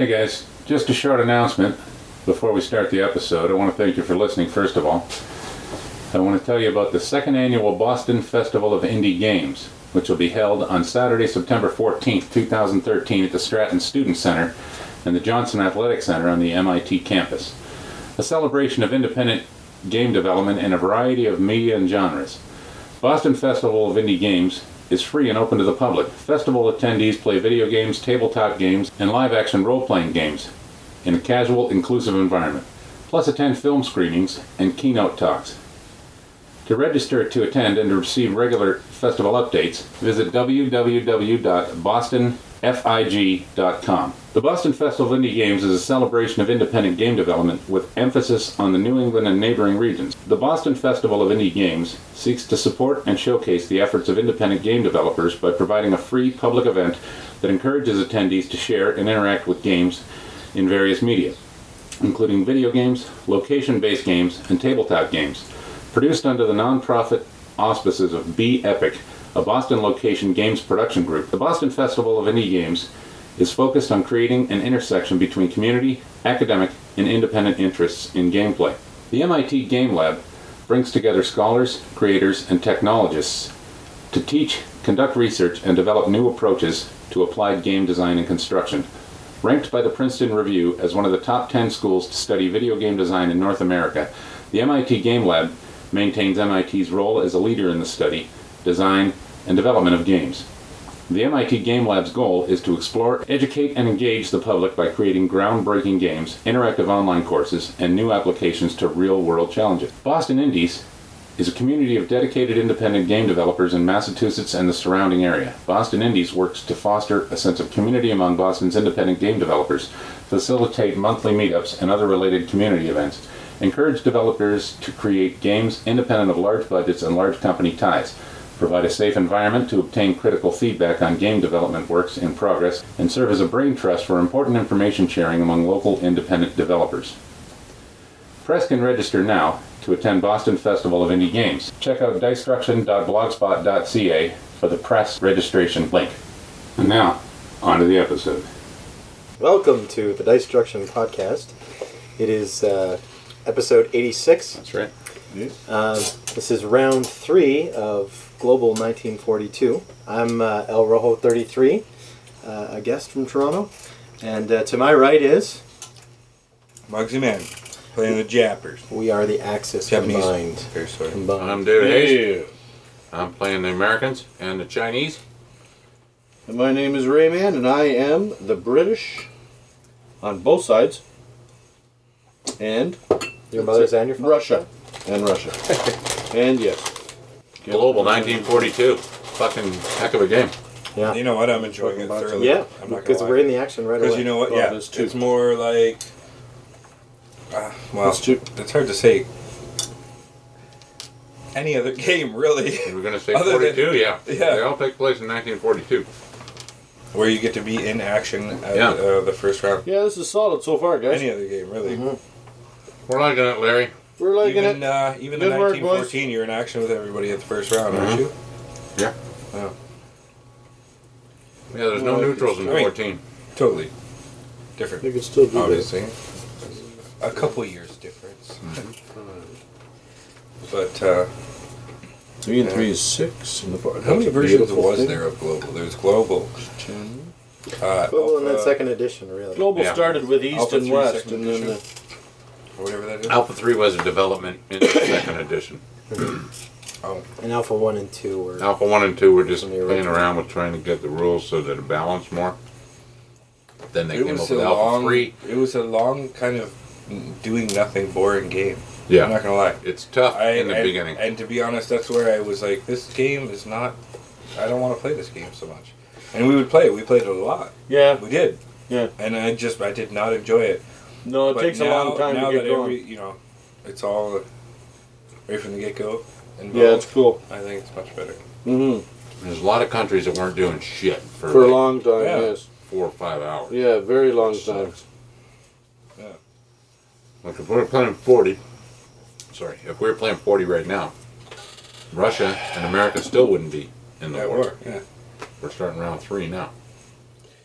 Hey guys, just a short announcement before we start the episode. I want to thank you for listening first of all. I want to tell you about the second annual Boston Festival of Indie Games, which will be held on Saturday, September 14th, 2013 at the Stratton Student Center and the Johnson Athletic Center on the MIT campus. A celebration of independent game development in a variety of media and genres. Boston Festival of Indie Games is free and open to the public. Festival attendees play video games, tabletop games, and live-action role-playing games in a casual, inclusive environment. Plus attend film screenings and keynote talks. To register to attend and to receive regular festival updates, visit www.bostonfig.com. The Boston Festival of Indie Games is a celebration of independent game development with emphasis on the New England and neighboring regions. The Boston Festival of Indie Games seeks to support and showcase the efforts of independent game developers by providing a free public event that encourages attendees to share and interact with games in various media, including video games, location-based games, and tabletop games. Produced under the non-profit auspices of Be Epic, a Boston location games production group, the Boston Festival of Indie Games is focused on creating an intersection between community, academic, and independent interests in gameplay. The MIT Game Lab brings together scholars, creators, and technologists to teach, conduct research, and develop new approaches to applied game design and construction. Ranked by the Princeton Review as one of the top 10 schools to study video game design in North America, the MIT Game Lab maintains MIT's role as a leader in the study, design, and development of games. The MIT Game Lab's goal is to explore, educate, and engage the public by creating groundbreaking games, interactive online courses, and new applications to real-world challenges. Boston Indies is a community of dedicated independent game developers in Massachusetts and the surrounding area. Boston Indies works to foster a sense of community among Boston's independent game developers, facilitate monthly meetups and other related community events, encourage developers to create games independent of large budgets and large company ties, provide a safe environment to obtain critical feedback on game development works in progress, and serve as a brain trust for important information sharing among local independent developers. Press can register now to attend Boston Festival of Indie Games. Check out dicestruction.blogspot.ca for the press registration link. And now, on to the episode. Welcome to the Dice Struction podcast. It is episode 86. That's right. This is round 3 of Global 1942. I'm El Rojo 33, a guest from Toronto. And to my right is... Mugsy Man, playing the Jappers. We are the Axis Japanese. combined. Very sorry. I'm David Hayes. I'm playing the Americans and the Chinese. And my name is Rayman, and I am the British on both sides. And Your mother's and your father's Russia. And Russia. And yes. Global 1942. Fucking heck of a game. Yeah. You know what? I'm enjoying it thoroughly. Yeah, I'm not because gonna we're lie. in the action right away. Because you know what? Well, Yeah, there's two. it's more like... well, it's hard to say. Any other game, really. We're going to say Other 42, than- yeah. Yeah. They all take place in 1942. Where you get to be in action at Yeah. the first round. Yeah, this is solid so far, guys. Any other game, really. We're liking it, Larry. We're liking Even it. even Good in work, 1914, you're in action with everybody at the first round, aren't you? Yeah. Oh, Yeah, there's no Well, neutrals in I mean- 14. totally We different. can still do this. Obviously, a couple years difference. But 3 and 3 is 6. In the bar. how many That's a versions beautiful was thing. there of Global? There's Global. 10. Global and then Alpha- second edition, really. Global Yeah. started with East Alpha and 3 West, second and then edition. Or whatever that is. Alpha 3 was a development in the second edition. Oh, And Alpha 1 and 2 were... Alpha 1 and 2 were just From the playing original. around with trying to get the rules so that it balanced more. Then they it came up was with a Alpha long. 3. It was a long kind of doing nothing, boring game. I'm Yeah. not gonna lie. It's tough in the beginning. And to be honest, that's where I was like, this game is not. I don't want to play this game so much. And we would play it. We played it a lot. Yeah. We did. Yeah. And I did not enjoy it. No, it But takes a long time now to get that going. it's all right from the get go. Yeah, it's cool. I think it's much better. Mm-hmm. There's a lot of countries that weren't doing shit for, For a like long time, Yeah. yes. 4 or 5 hours. Yeah, very long Which time. sucks. Yeah. Like if we're playing 40, if we were playing 40 right now, Russia and America still wouldn't be in the Yeah, war. war. Yeah. We're starting round 3 now.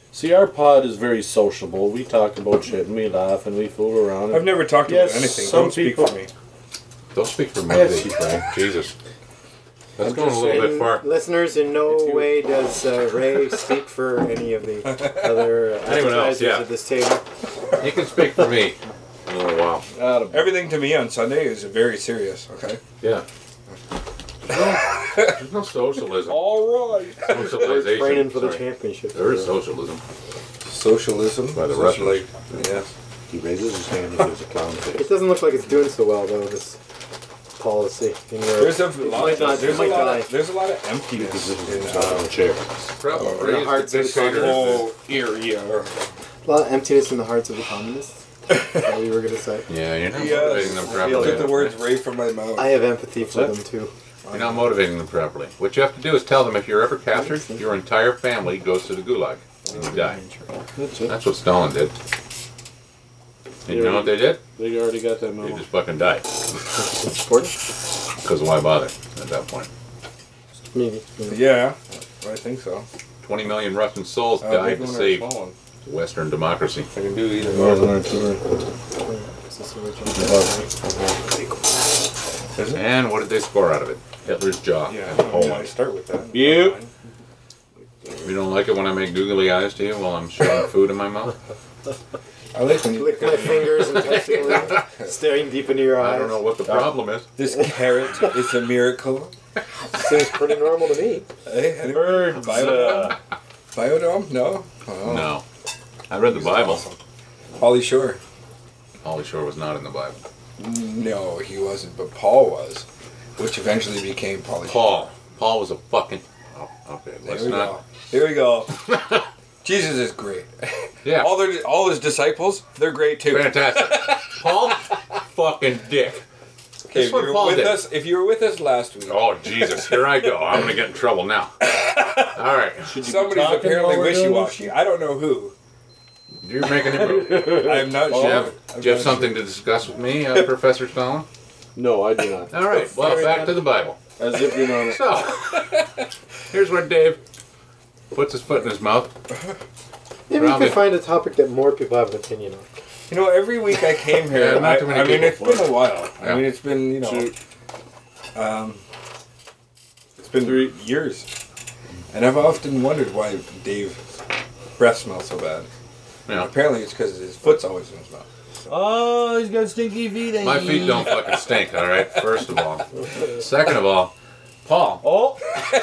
See, our pod is very sociable. We talk about shit and we laugh and we fool around. I've never talked Yes, about anything. some Don't speak people- for me. Don't speak for Yes. Monday, Frank. Jesus. That's I'm going a just little And bit far. listeners, in no It's you. way does Ray speak for any of the other Anyone else, advertisers yeah. at this table. You can speak for me in a little while. Everything to me on Sunday is very serious, okay? Yeah. There's no socialism. All right. We're Socialization. training for the Sorry. championship. There is socialism. Socialism. By the Socially- Yes. He raises his hand and gives a clown face. It doesn't look like it's doing so well, though, this policy. In Europe. There's a It lot. might not- There's it might die. a lot of emptiness Positions in himself on the chair. Probably the hearts of the this communists. whole area. A lot of emptiness in the hearts of the communists. That's what you were going to say. Yeah, you're not Yes. motivating them You properly. took the words right from my mouth. I have empathy for that? them, too. You're not motivating them properly. What you have to do is tell them if you're ever captured, your entire family goes to the gulag and you die. That's it. That's what Stalin did. And you know what they did? They already got that They memo. just fucking died. It's important. Because why bother at that point? Maybe. Yeah, I think so. 20 million Russian souls Big died to one or save small one? Western democracy. I can do either. Northern Artillery. Is it? And what did they score out of it? Hitler's jaw. Yeah, and I Poland. start with that. You. You don't like it when I make googly eyes to you while I'm shoving food in my mouth? I like when you Lick my fingers intentionally, staring deep into your eyes. I don't know what the problem is. This carrot is a miracle. Seems pretty normal to me. Hey, anyone? Birds. Biodome? Biodome? No? Oh. No. I read the Bible. Awesome. Pauly Shore. Pauly Shore was not in the Bible. No, he wasn't, but Paul was, which eventually became Pauly Shore. Paul was a fucking... Oh, okay. Let's There we not... go. Here we go. Jesus is great. Yeah. All his disciples, they're great too. Fantastic. Paul, fucking dick. Okay, That's what Paul did. if you were with us last week, Oh, Jesus. Here I go. I'm going to get in trouble now. All right. Should you be somebody's talking apparently while we're doing wishy-washy. I don't know who. You're making him move. I'm not Do you sure. have, I'm do you have not something to discuss with me, Professor Stalin? this? No, I do not. All right. Well, back to the Bible. As if you're not. So, here's where Dave puts his foot in his mouth. Maybe you Probably. could find a topic that more people have an opinion on. You know, every week I came here. Yeah, not too many I mean, it's people. been a while. Yeah. I mean, it's been it's been 3 years, and I've often wondered why Dave's breath smells so bad. Yeah. Apparently, it's because his foot's always in his mouth. Oh, he's got stinky feet. My feet don't fucking stink, all right? First of all. Second of all, Paul. Oh,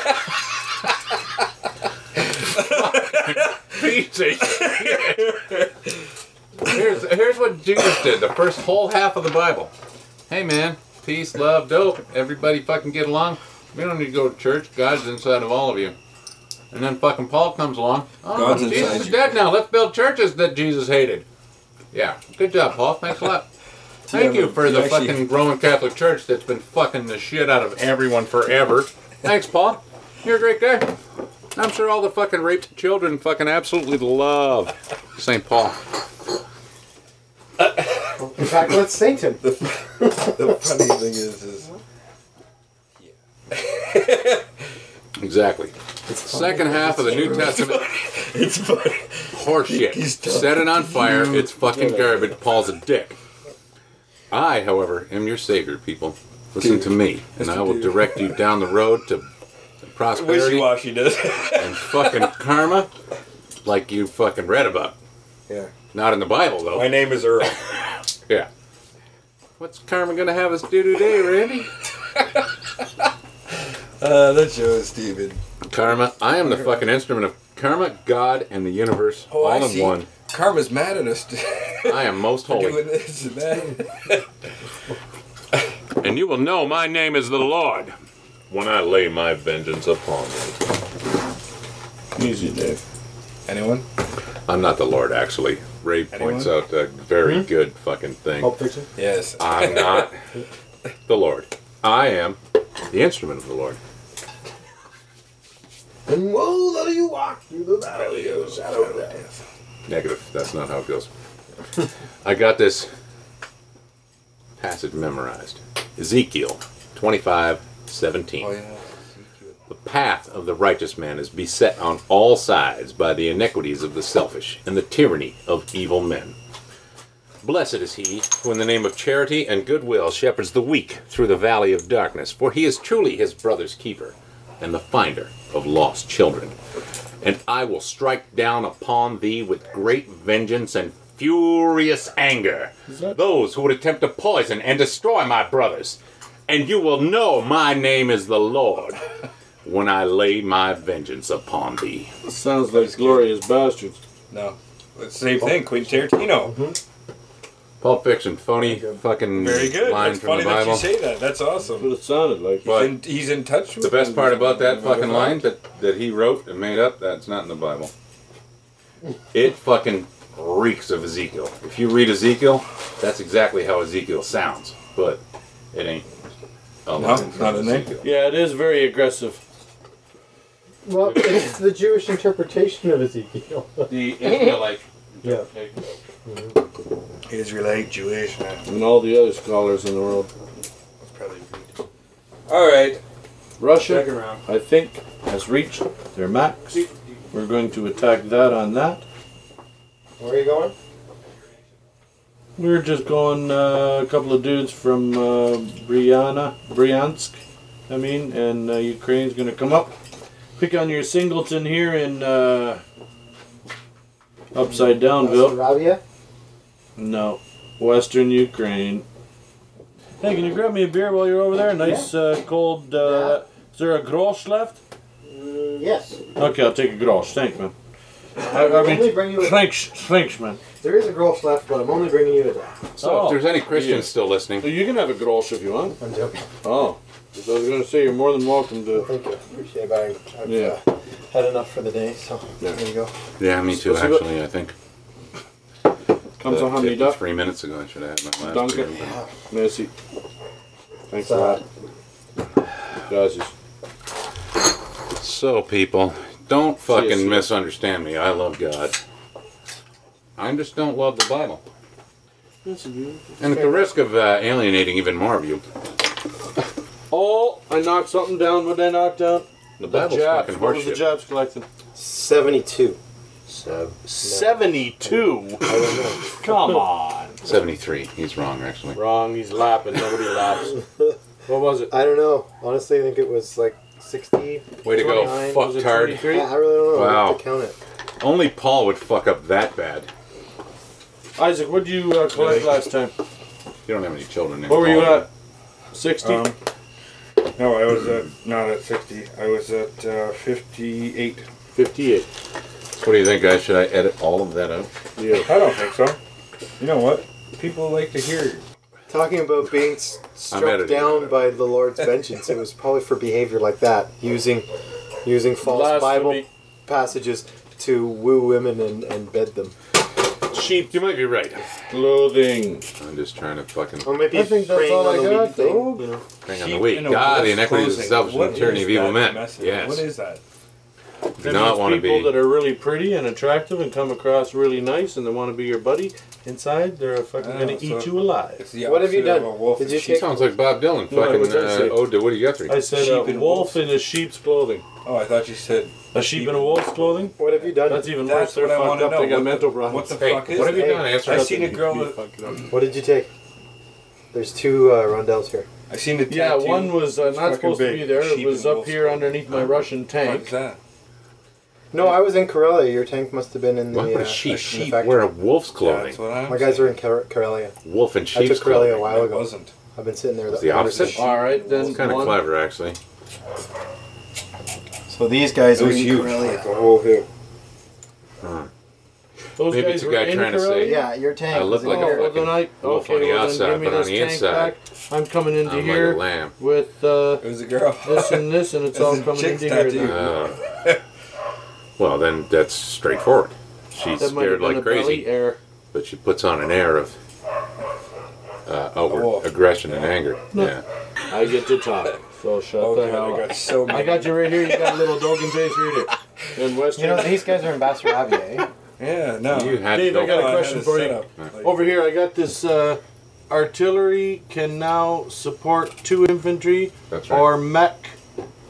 Piece of shit. Here's what Jesus did, the first whole half of the Bible. Hey man, peace, love, dope. Everybody fucking get along. We don't need to go to church. God's inside of all of you. And then fucking Paul comes along. Oh, God's Jesus inside is you. dead now. Let's build churches that Jesus hated. Yeah, good job, Paul. Thanks a lot. Thank Yeah, you for the actually- fucking Roman Catholic Church that's been fucking the shit out of everyone forever. Thanks, Paul. You're a great guy. I'm sure all the fucking raped children fucking absolutely love St. Paul. In fact, let's thank him. The funny thing is Exactly. Second half of the New Testament, it's funny. horseshit. Set it on fire. It's fucking garbage. Paul's a dick. I, however, am your savior, people. Listen to me, and I will direct you down the road to prosperity Wishy-washy does. and fucking karma like you fucking read about. Yeah. Not in the Bible, though. My name is Earl. Yeah. What's karma gonna have us do today, Randy? That shows Steven. Karma. I am the fucking instrument of karma, God, and the universe Oh, I all in see. one. Karma's mad at us I am most for holy. doing this and that. And you will know my name is the Lord when I lay my vengeance upon you. easy, Dave. Anyone? I'm not the Lord, actually. Ray points out a very good fucking thing. Pulp Fiction? Yes. I'm not the Lord. I am the instrument of the Lord. And woe though you walk through the valley of the shadow of death. Negative. That's not how it goes. I got this passage memorized. Ezekiel 25:17. Oh, yeah. The path of the righteous man is beset on all sides by the iniquities of the selfish and the tyranny of evil men. Blessed is he who in the name of charity and goodwill shepherds the weak through the valley of darkness, for he is truly his brother's keeper and the finder of lost children. And I will strike down upon thee with great vengeance and furious anger those who would attempt to poison and destroy my brothers. And you will know my name is the Lord when I lay my vengeance upon thee. Sounds like Glorious Bastards. No. It's the same thing, Quentin Tarantino. Pulp Fiction, phony fucking Very good. line That's from funny the that Bible. you say that. That's That's awesome. what it sounded like. But He's in touch with the best part about that fucking line that. that he wrote and made up, that's not in the Bible. It fucking reeks of Ezekiel. If you read Ezekiel, that's exactly how Ezekiel sounds. But it ain't. No, not in there. Ezekiel. Yeah, it is very aggressive. Well, it's the Jewish interpretation of Ezekiel. The Israelite. Yeah. Israelite, Jewish, And all the other scholars in the world. probably. All right. Russia, Second round. I think, has reached their max. We're going to attack that on that. Where are you going? We're just going a couple of dudes from Bryansk, and Ukraine's going to come up. Pick on your singleton here in Upside Downville. Arabia? No, Western Ukraine. Hey, can you grab me a beer while you're over there? Nice cold. Yeah. Is there a grosh left? Yes. Okay, I'll take a grosh. Thanks, man. I'm only bringing you a, Thanks, man. there is a gross left, but I'm only bringing you a that. So if there's any Christians yeah. still listening, So you can have a grosh if you want. I'm joking. Oh, so I was going to say you're more than welcome to. Thank you. Appreciate it, but I've Yeah. had enough for the day, so Yeah. there you go. yeah, me too. Spasibo. Actually, I think. Comes on honey duck. 3 minutes ago, I should have had my last Danke. beer, but- Merci. Thanks a So- lot. Guys, So, people, don't See ya. fucking misunderstand me. I love God. I just don't love the Bible. And at the risk of alienating even more of you, oh, I knocked something down. What did I knock down? the Bible's Japs. fucking What was the horseshit. Japs collecting? 72. 72. I don't know. Come on. 73. He's wrong, actually. Wrong. He's lapping. Nobody laps. What was it? I don't know. Honestly, I think it was like 60. Way to go, 29. Was it fucktard. 23? I really don't know. I Wow. have to count it. Only Paul would fuck up that bad. Isaac, what did you collect last time? You don't have any children named What were you Paul. at? 60? No, I was not at 60. I was at 58. 58. What do you think, guys? Should I edit all of that out? Yeah. I don't think so. You know what? People like to hear. Talking about being struck editing down it. by the Lord's vengeance, it was probably for behavior like that, using false Bible Blasphemy. passages to woo women and bed them. Sheep You might be right. clothing. I'm just trying to fucking Or maybe I think that's praying all on I the got, weak thing, though. you know. hang on the Sheep week. in a God, the wolf's inequities of clothing. selfish and What the tyranny is of evil that men. message? Yes. What is that? Do That not means want to people be. that are really pretty and attractive and come across really nice and they want to be your buddy. Inside, they're fucking Oh, going to so- eat you alive. It's the What have you opposite of done? a wolf Did in you He sheep. sounds like Bob Dylan. No, Fucking what did I say? Ode to Woody Guthrie. I said Sheep a in wolf wolves. in a sheep's clothing. Oh, I thought you said A sheep in a wolf's clothing? What have you done? That's even That's worse. They're what I fucked wanna up. know. They got What mental what problems. the Hey, fuck is what have you that? done? Answer I us. seen a girl with. What did you take? There's two rondelles here. I seen the Yeah, tattoo. one was It's not fucking supposed to big. be there. It Sheep was in up wolf's here clothing. underneath my Russian What tank. is that? No, I was in Karelia. Your tank must have been in the, What? What a in sheep. the sheep. factory. Wear a wolf's Yeah, clothing. that's what I'm My guys saying. are in Karelia. Wolf in I sheep's took Karelia a clothing. while I ago. wasn't. I've been sitting there. It's the opposite. All right, then It's kind of one. clever, actually. So these guys It are was in huge. Karelia. Like a whole hill. Those Maybe guys it's a were guy in trying to Karelia? say- Yeah, your tank. I look was in like a here. well, then I, wolf okay, on the well, outside, then give me but on this the tank inside, back. I'm coming into I'm like here a lamb. with It was a girl. this and this, and it's all It's a coming chick's into here. tattoo. now. Well, then that's straightforward. She's That might have scared been like a belly crazy, air. but she puts on an air of outward wolf. aggression and anger. No. Yeah. I get to talk, so shut Oh, the God, hell I up. got so many. I got you right here. You got a little Dogan face right here. In Western. You know, these guys are in Bessarabia, eh? Yeah, no. You had Dave, to I go. got a I question had for set you. up, like- Over here, I got this artillery can now support 2 infantry That's right. or mech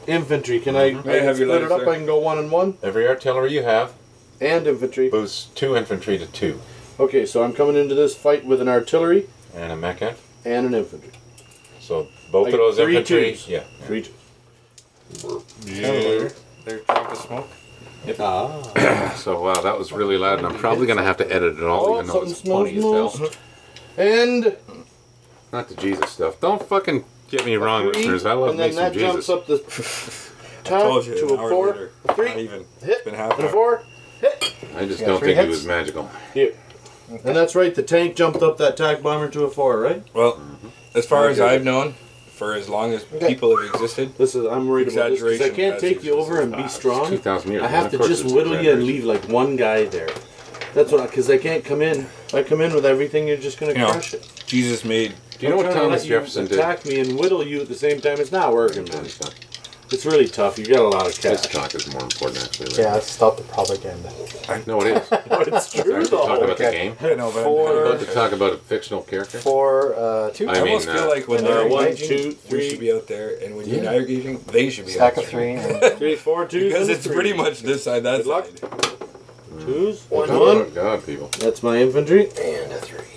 infantry. Can I, May I have your split it letters, up? sir? I can go 1 and 1 Every artillery you have and infantry. boosts 2 infantry to 2. Okay, so I'm coming into this fight with an artillery And a mecha. and an infantry. So both I of get those 3 infantry. twos. Yeah. 3 twos. Hello. They're trying to smoke. Ah. So wow, that was really loud, and I'm probably gonna have to edit it all, Oh, even though it's something funny as smells. hell. And Not the Jesus stuff. Don't fucking get me wrong, 3, listeners. I love and me then some that Jesus. jumps up the I told top you, to an a hour 4, later. a 3, Not even. hit, It's been half and an a hour. 4, hit. I just got don't 3 think he hits? was magical. Here. And that's right, the tank jumped up that tac bomber to a 4, right? Well, as far as Okay. I've known, for as long as people have existed, This is, I'm worried about this because I Exaggeration can't has take you existed over and be past. strong. 2,000 years. I have Of to course just it's whittle you and exaggeration. leave like one guy there. That's what, because I can't come in. If I come in with everything, you're just going to You know, crush it. Jesus made. Do you know what I'm trying to Thomas let you Jefferson did? attack me and whittle you at the same time. It's not working, man. It's not. It's really tough. You got a lot of This cash. talk is more important, actually. Yeah, let's stop the propaganda. No, it is. It's true Actually, talk though. about the Okay. game. I know, but Four- I'm about to talk about a fictional character. 4, 2. I I mean, almost feel like when and they're 1, engaging, 2, we 3, should be out there, and when you're Yeah. not engaging, they should be Stack out of there. 3. And 3, 4, 2s. Because and it's threes. pretty much this side, that Good luck. side. 2s, Oh, 1. God, people. That's my infantry. and a 3.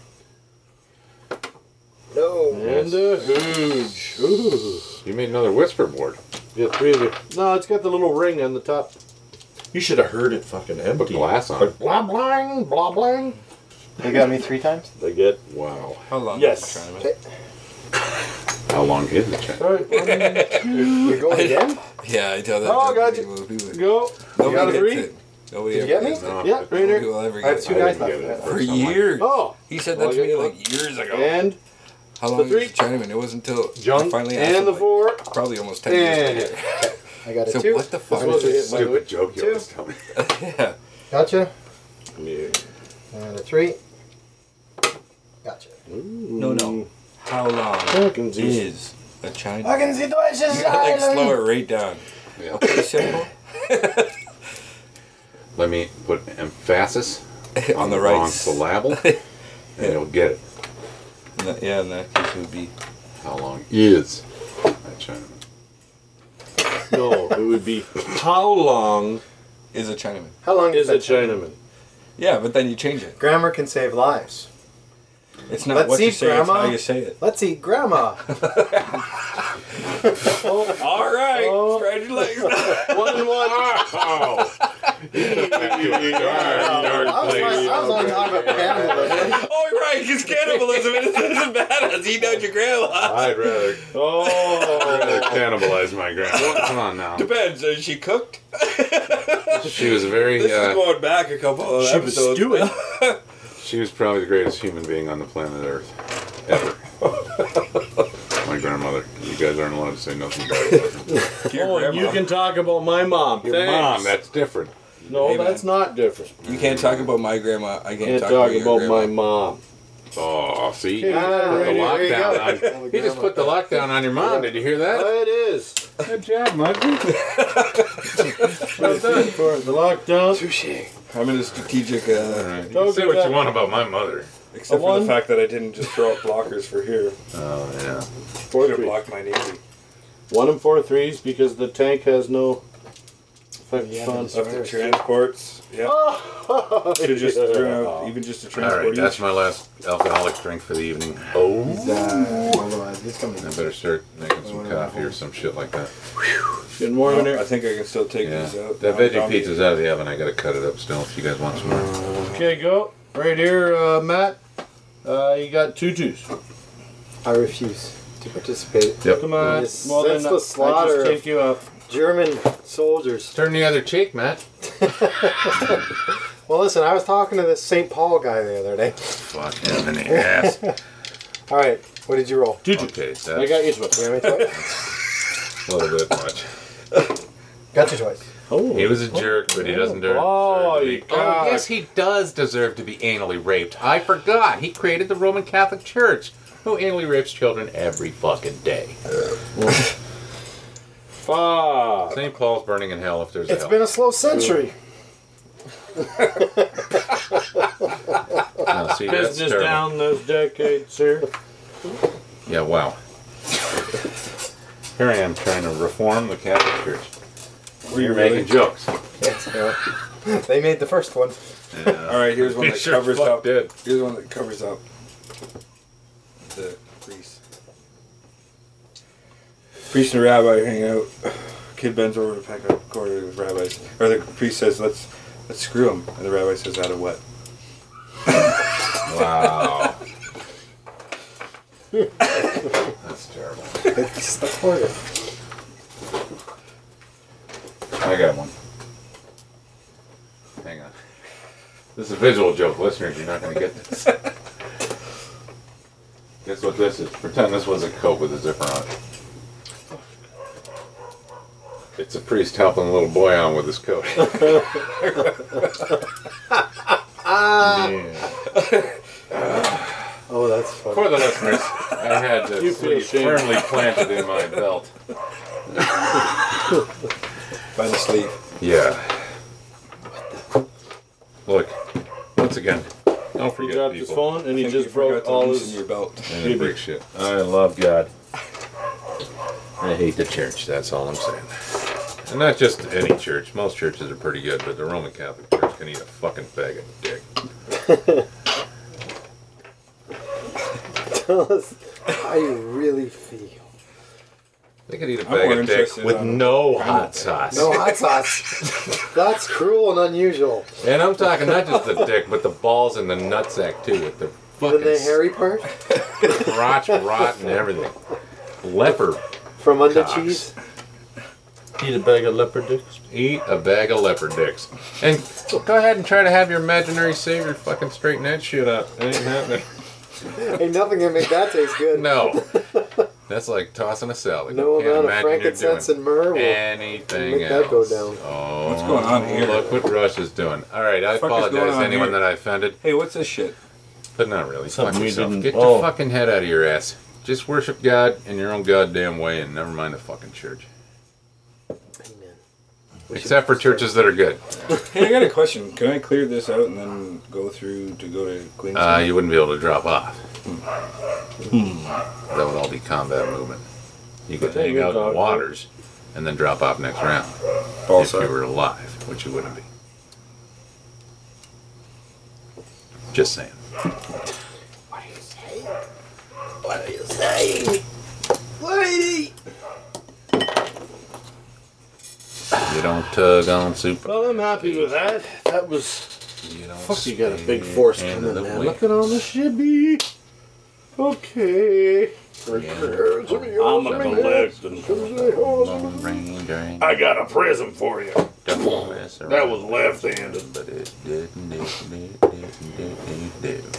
No. And a hooge. Ooh. You made another whisper board. Yeah, 3 of you. No, it's got the little ring on the top. You should have heard it fucking Put empty. glass on it. Like blah blang, blah blang. You got me 3 times? They get. Wow. How long? Yes. Is the tournament? How long is the check? Alright, You're going again? Yeah, I tell that. Oh, joke got to you. people. People- go. Nobody got a gets 3? it. Nobody Did you ever get me? gets it. No, Yeah, but- right here. Nobody will ever I have get 2 it. guys didn't get left. it. For Or something. years. Oh. He said Well, that to I me got like years ago. And How long the is 3. the Chinaman? It wasn't until I junk. finally asked And him, the like, 4. probably almost 10 And years later. I got a So 2. what the fuck This was is a this? hit, by the way. Stupid joke you always tell me. Yeah. Gotcha. Yeah. And a 3. Gotcha. No. How long Fucking easy. is a Chinaman? can see Deutsches You gotta like slow it right down. Yeah. Pretty simple. Let me put emphasis On the wrong right. syllable, and you'll get it. Yeah, in that case it would be. How long is that Chinaman? No, it would be how long Is a Chinaman. How long is that a Chinaman? Yeah, but then you change it. Grammar can save lives. It's not Let's what you see, say, Grandma. it's how you say it. Let's eat grandma. All right, Oh. spread your legs. 1 and 1. Oh! I was on top of cannibalism. Oh, right, because cannibalism isn't bad as eating out your grandma. I'd rather Oh. cannibalize my grandma. Come on now. Depends. Is she cooked? She was very. This is going back a couple of She was episodes. stewing. She was probably the greatest human being on the planet Earth ever. My grandmother. You guys aren't allowed to say nothing about it. Your Oh, and you grandma. can talk about my mom. Your Thanks. mom. That's different. No, Hey, man. that's not different. You can't talk about my grandma. I can't Can't talk talk about about your my grandma. mom. Oh, see, Okay, he just put the there you lockdown go. on. He just put the lockdown on your mom. Did you hear that? It is. Good job, Muggy. Well done for the lockdown. I'm in a strategic, All right. You Don't can say do what that. you want about my mother. except A for one? the fact that I didn't just throw up blockers for here. Oh yeah. 4 Should have 3. blocked my Navy. 1 and 4 threes because the tank has no effect Yeah, on. but Up the transports. Yeah. Oh, Should just yeah. throw out even just a All transport. right, that's each. my last alcoholic drink for the evening. He's coming. I better start making some coffee or some shit like that. Getting warm in I there. think I can still take Yeah. these out. That veggie pizza's out of the oven. I gotta cut it up still. If you guys want some more. Okay, go. Right here, Matt. You got 2 twos. I refuse to participate. Yep. Come on. This Well, then senseless slaughter I just of- take you up. German soldiers. Turn the other cheek, Matt. Well, listen, I was talking to this St. Paul guy the other day. Fuck him in the ass. All right, what did you roll? 2 twos. Okay, so I got you You twice. got me twice? a little bit much. Got you twice. Oh. He was a jerk, but he doesn't deserve Oh, to be. you God. Oh, yes, he does deserve to be anally raped. I forgot. He created the Roman Catholic Church, who anally rapes children every fucking day. Fuck. St. Paul's burning in hell if there's a It's hell. been a slow century. No, see, that's Business terrible. down those decades, sir. Yeah, wow. Here I am trying to reform the Catholic Church. Were you You're really? making jokes. Yes, they made the first one. All right, here's one It that sure covers fuck up. did. Here's one that covers up the priest. Priest and rabbi hang out. Kid bends over to pack up a quarter of the rabbis. Or the priest says, "Let's screw him," and the rabbi says, "Out of what?" Wow. That's terrible. It's the quarter. I got one. Hang on. This is a visual joke, listeners. You're not going to get this. Guess what this is? Pretend this was a coat with a zipper on it. It's a priest helping a little boy on with his coat. Oh, that's funny. For the listeners, I had the You feel sleeve shame. firmly planted in my belt. By the sleeve. Yeah. Look, once again, don't He forget dropped his people. phone and he I think you just broke forgot to all loosen his. your belt. And they break shit. I love God. I hate the church, that's all I'm saying. And not just any church. Most churches are pretty good, but the Roman Catholic Church can eat a fucking bag of dick. Tell us how you really feel. They could eat a I'm more bag of dick interested with on- no hot sauce. No hot sauce. That's cruel and unusual. And I'm talking not just the dick, but the balls and the nutsack too, with the Then fucking the hairy part crotch rot and everything. Leopard. from under Cocks. cheese. Eat a bag of leopard dicks. Eat a bag of leopard dicks. And go ahead and try to have your imaginary savior fucking straighten that shit up. It ain't happening. Ain't nothing can make that taste good. No. That's like tossing a salad. No You can't amount of imagine you're frankincense doing and myrrh will anything make that else. go down. Oh, What's going on here? Look what Russia's doing. All right, I Fuck is going apologize to on anyone here? that I offended, Hey, what's this shit? but not really. Something Fuck we yourself. didn't- Get oh. your fucking head out of your ass. Just worship God in your own goddamn way, and never mind the fucking church. Amen. Except for churches that are good. Hey, I got a question. Can I clear this out and then go through to go to Queensland? You wouldn't be able to drop off. That would all be combat movement. You could Yeah, hang good out in dog. the waters and then drop off next round. Ball If you side. were alive, which you wouldn't be. Just saying. What are you saying? What are you saying? Lady! You don't tug on super. Well, I'm happy with that. That was. You don't Fuck, you got a stay big force in coming, the man. way. Look at all the shibby. Okay. I'm a collecting. Lone Ranger, I got a present for you. don't mess around. That was left-handed. But it didn't do.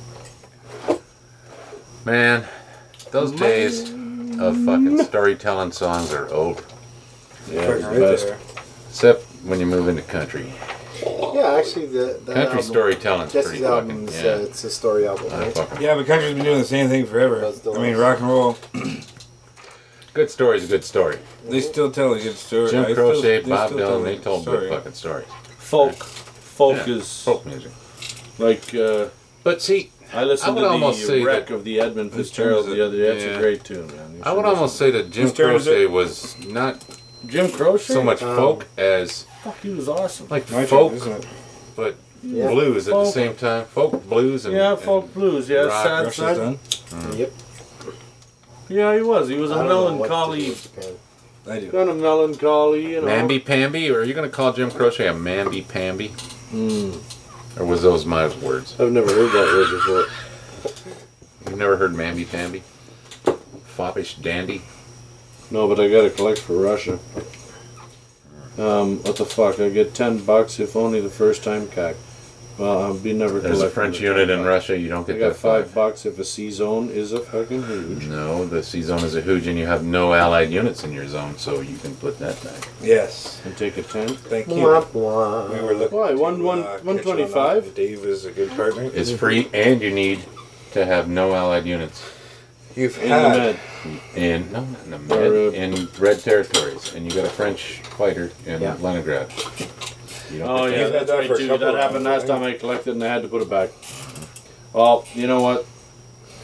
Man, those days of fucking storytelling songs are over. Yeah, it Fucking was right the best. there. Except when you move into country. Yeah, actually, the Country album, storytelling's Jesse's pretty fucking. album, Yeah. it's a story album, I right? fucking- Yeah, but country's been doing the same thing forever. That's the I mean, one. rock and roll, Good story's a good story. they still tell a good story. Jim I Croce, they Bob still tell Dylan, a they good told story. good fucking stories. Folk Yeah, is folk music. like. But see, I listened I would to almost say the wreck that- of the Edmund Whose Fitzgerald turn is the it? other day. That's Yeah. a great tune, man. You I would should almost say that Jim Whose turn is Croce it? was not listen. Jim Croce. so much Um, folk as Fuck, he was awesome. like My folk, turn, isn't it? but Yeah. blues at the Folk. same time. Folk, blues, and Yeah, and folk blues. Yeah, rock. sad Rush side. is done. Yep. Yeah, he was. He was I a don't know what to do melancholy, with Japan. I do. kind of melancholy, you know. Mamby-pamby, or are you going to call Jim Croce a mamby-pamby? Mm. Or was those my words? I've never heard that word before. You've never heard mamby-pamby? Foppish dandy? No, but I gotta collect for Russia. What the fuck? I get $10 if only the first time CAC. Well, I'll be never There's a collecting French the unit in $10. Russia, you don't I get got that five. $5 if a C zone is a fucking huge. No, the C zone is a hooge, and you have no allied units in your zone, so you can put that back. Yes. And take a 10. Thank you. Wah, wah. We were looking Why? to, One- catch on 125? that. Dave is a good partner. It's free, and you need to have no allied units You've In the had med. in not in the Or, med, in red territories, and you got a French fighter in Yeah. Leningrad. You don't Oh get yeah, You've had that's that right for a too. couple That of happened rounds, last time I collected and I had to put it back. Well, you know what?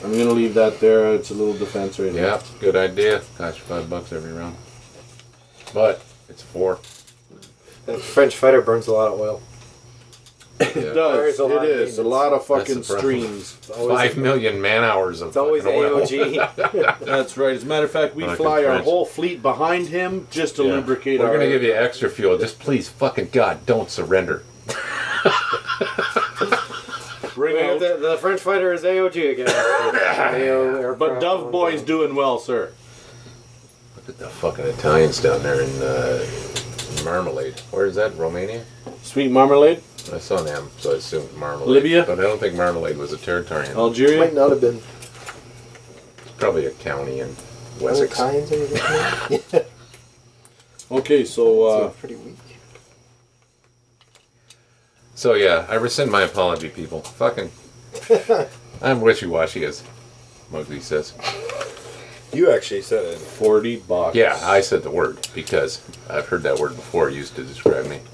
I'm going to leave that there. It's a little defense right Yeah, good idea. Cost you $5 every round. But it's 4. That French fighter burns a lot of oil. It Yeah. does. There's a lot It of is. A lot of fucking That's the problem. streams. It's always, 5 million man hours of it's always fucking oil. AOG. That's right. As a matter of fact, we Fucking fly our French. whole fleet behind him just to Yeah. lubricate We're our... gonna give you extra fuel. Just please, fucking God, don't surrender. Bring out... the French fighter is AOG again. But Dove Boy's doing well, sir. Look at the fucking Italians down there in Marmalade. Where is that? Romania? Sweet Marmalade? I saw them, so I assumed Marmalade. Libya? But I don't think Marmalade was a territory. It's Algeria? Might not have been. probably a county in Was it Wessex. Italians in the Okay, so... pretty weak. So yeah, I rescind my apology, people. Fucking, I'm wishy-washy, as Muggsy says. You actually said it. $40. Yeah, I said the word because I've heard that word before used to describe me.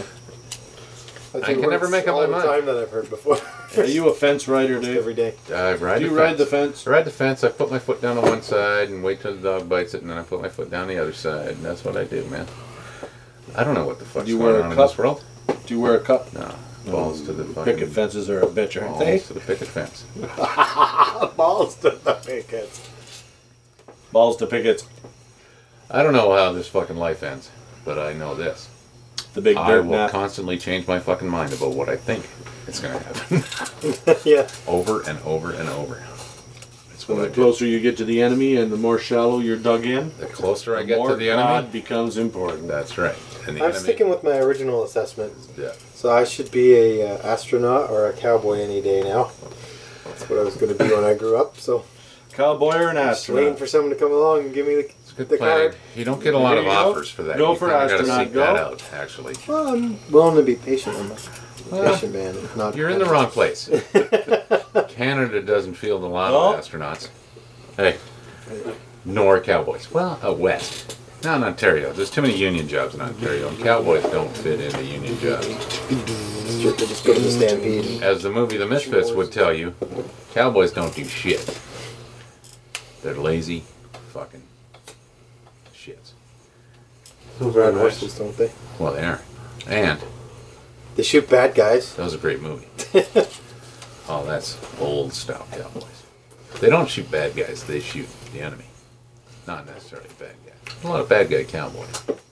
I can never make up my all mind. the time that I've heard before. Are you a fence rider, Dave? Every day. I ride Do you the ride fence. the fence? I ride the fence. I put my foot down on one side and wait till the dog bites it, and then I put my foot down the other side, and that's what I do, man. I don't know what the fuck's Do you going wear a on in cup? this world. Do you wear a cup? No, balls to the fucking Picket fences are a bitch, aren't balls they? to the picket fence. Balls to the pickets. Balls to pickets. I don't know how this fucking life ends, but I know this. The big I dirt will nap. constantly change my fucking mind about what I think is going to happen Yeah. over and over and over. That's what And I the do. closer you get to the enemy and the more shallow you're dug in, The closer I the get more to the God enemy, becomes important. that's right. And the I'm enemy, sticking with my original assessment. yeah. So I should be a astronaut or a cowboy any day now. That's what I was going to be when I grew up. So Cowboy or an just waiting astronaut? for someone to come along and give me the. It's a good The plan. card. You don't get a lot There of you go. offers for that. Go you for kinda gotta astronaut, seek go. that out, actually. Well, I'm willing to be patient. I'm a patient man. If not, You're in the wrong place. Canada doesn't field a lot No. of astronauts. Hey, nor cowboys. Well, out west. Not in Ontario. There's too many union jobs in Ontario, and cowboys don't fit into union jobs. Strictly just go to the stampede. As the movie The Misfits would tell you, cowboys don't do shit. They're lazy fucking shits. Those ride horses, don't they? Well, they are. And They shoot bad guys. that was a great movie. Oh, that's old style cowboys. They don't shoot bad guys, they shoot the enemy. Not necessarily bad guys. A lot of bad guy cowboys.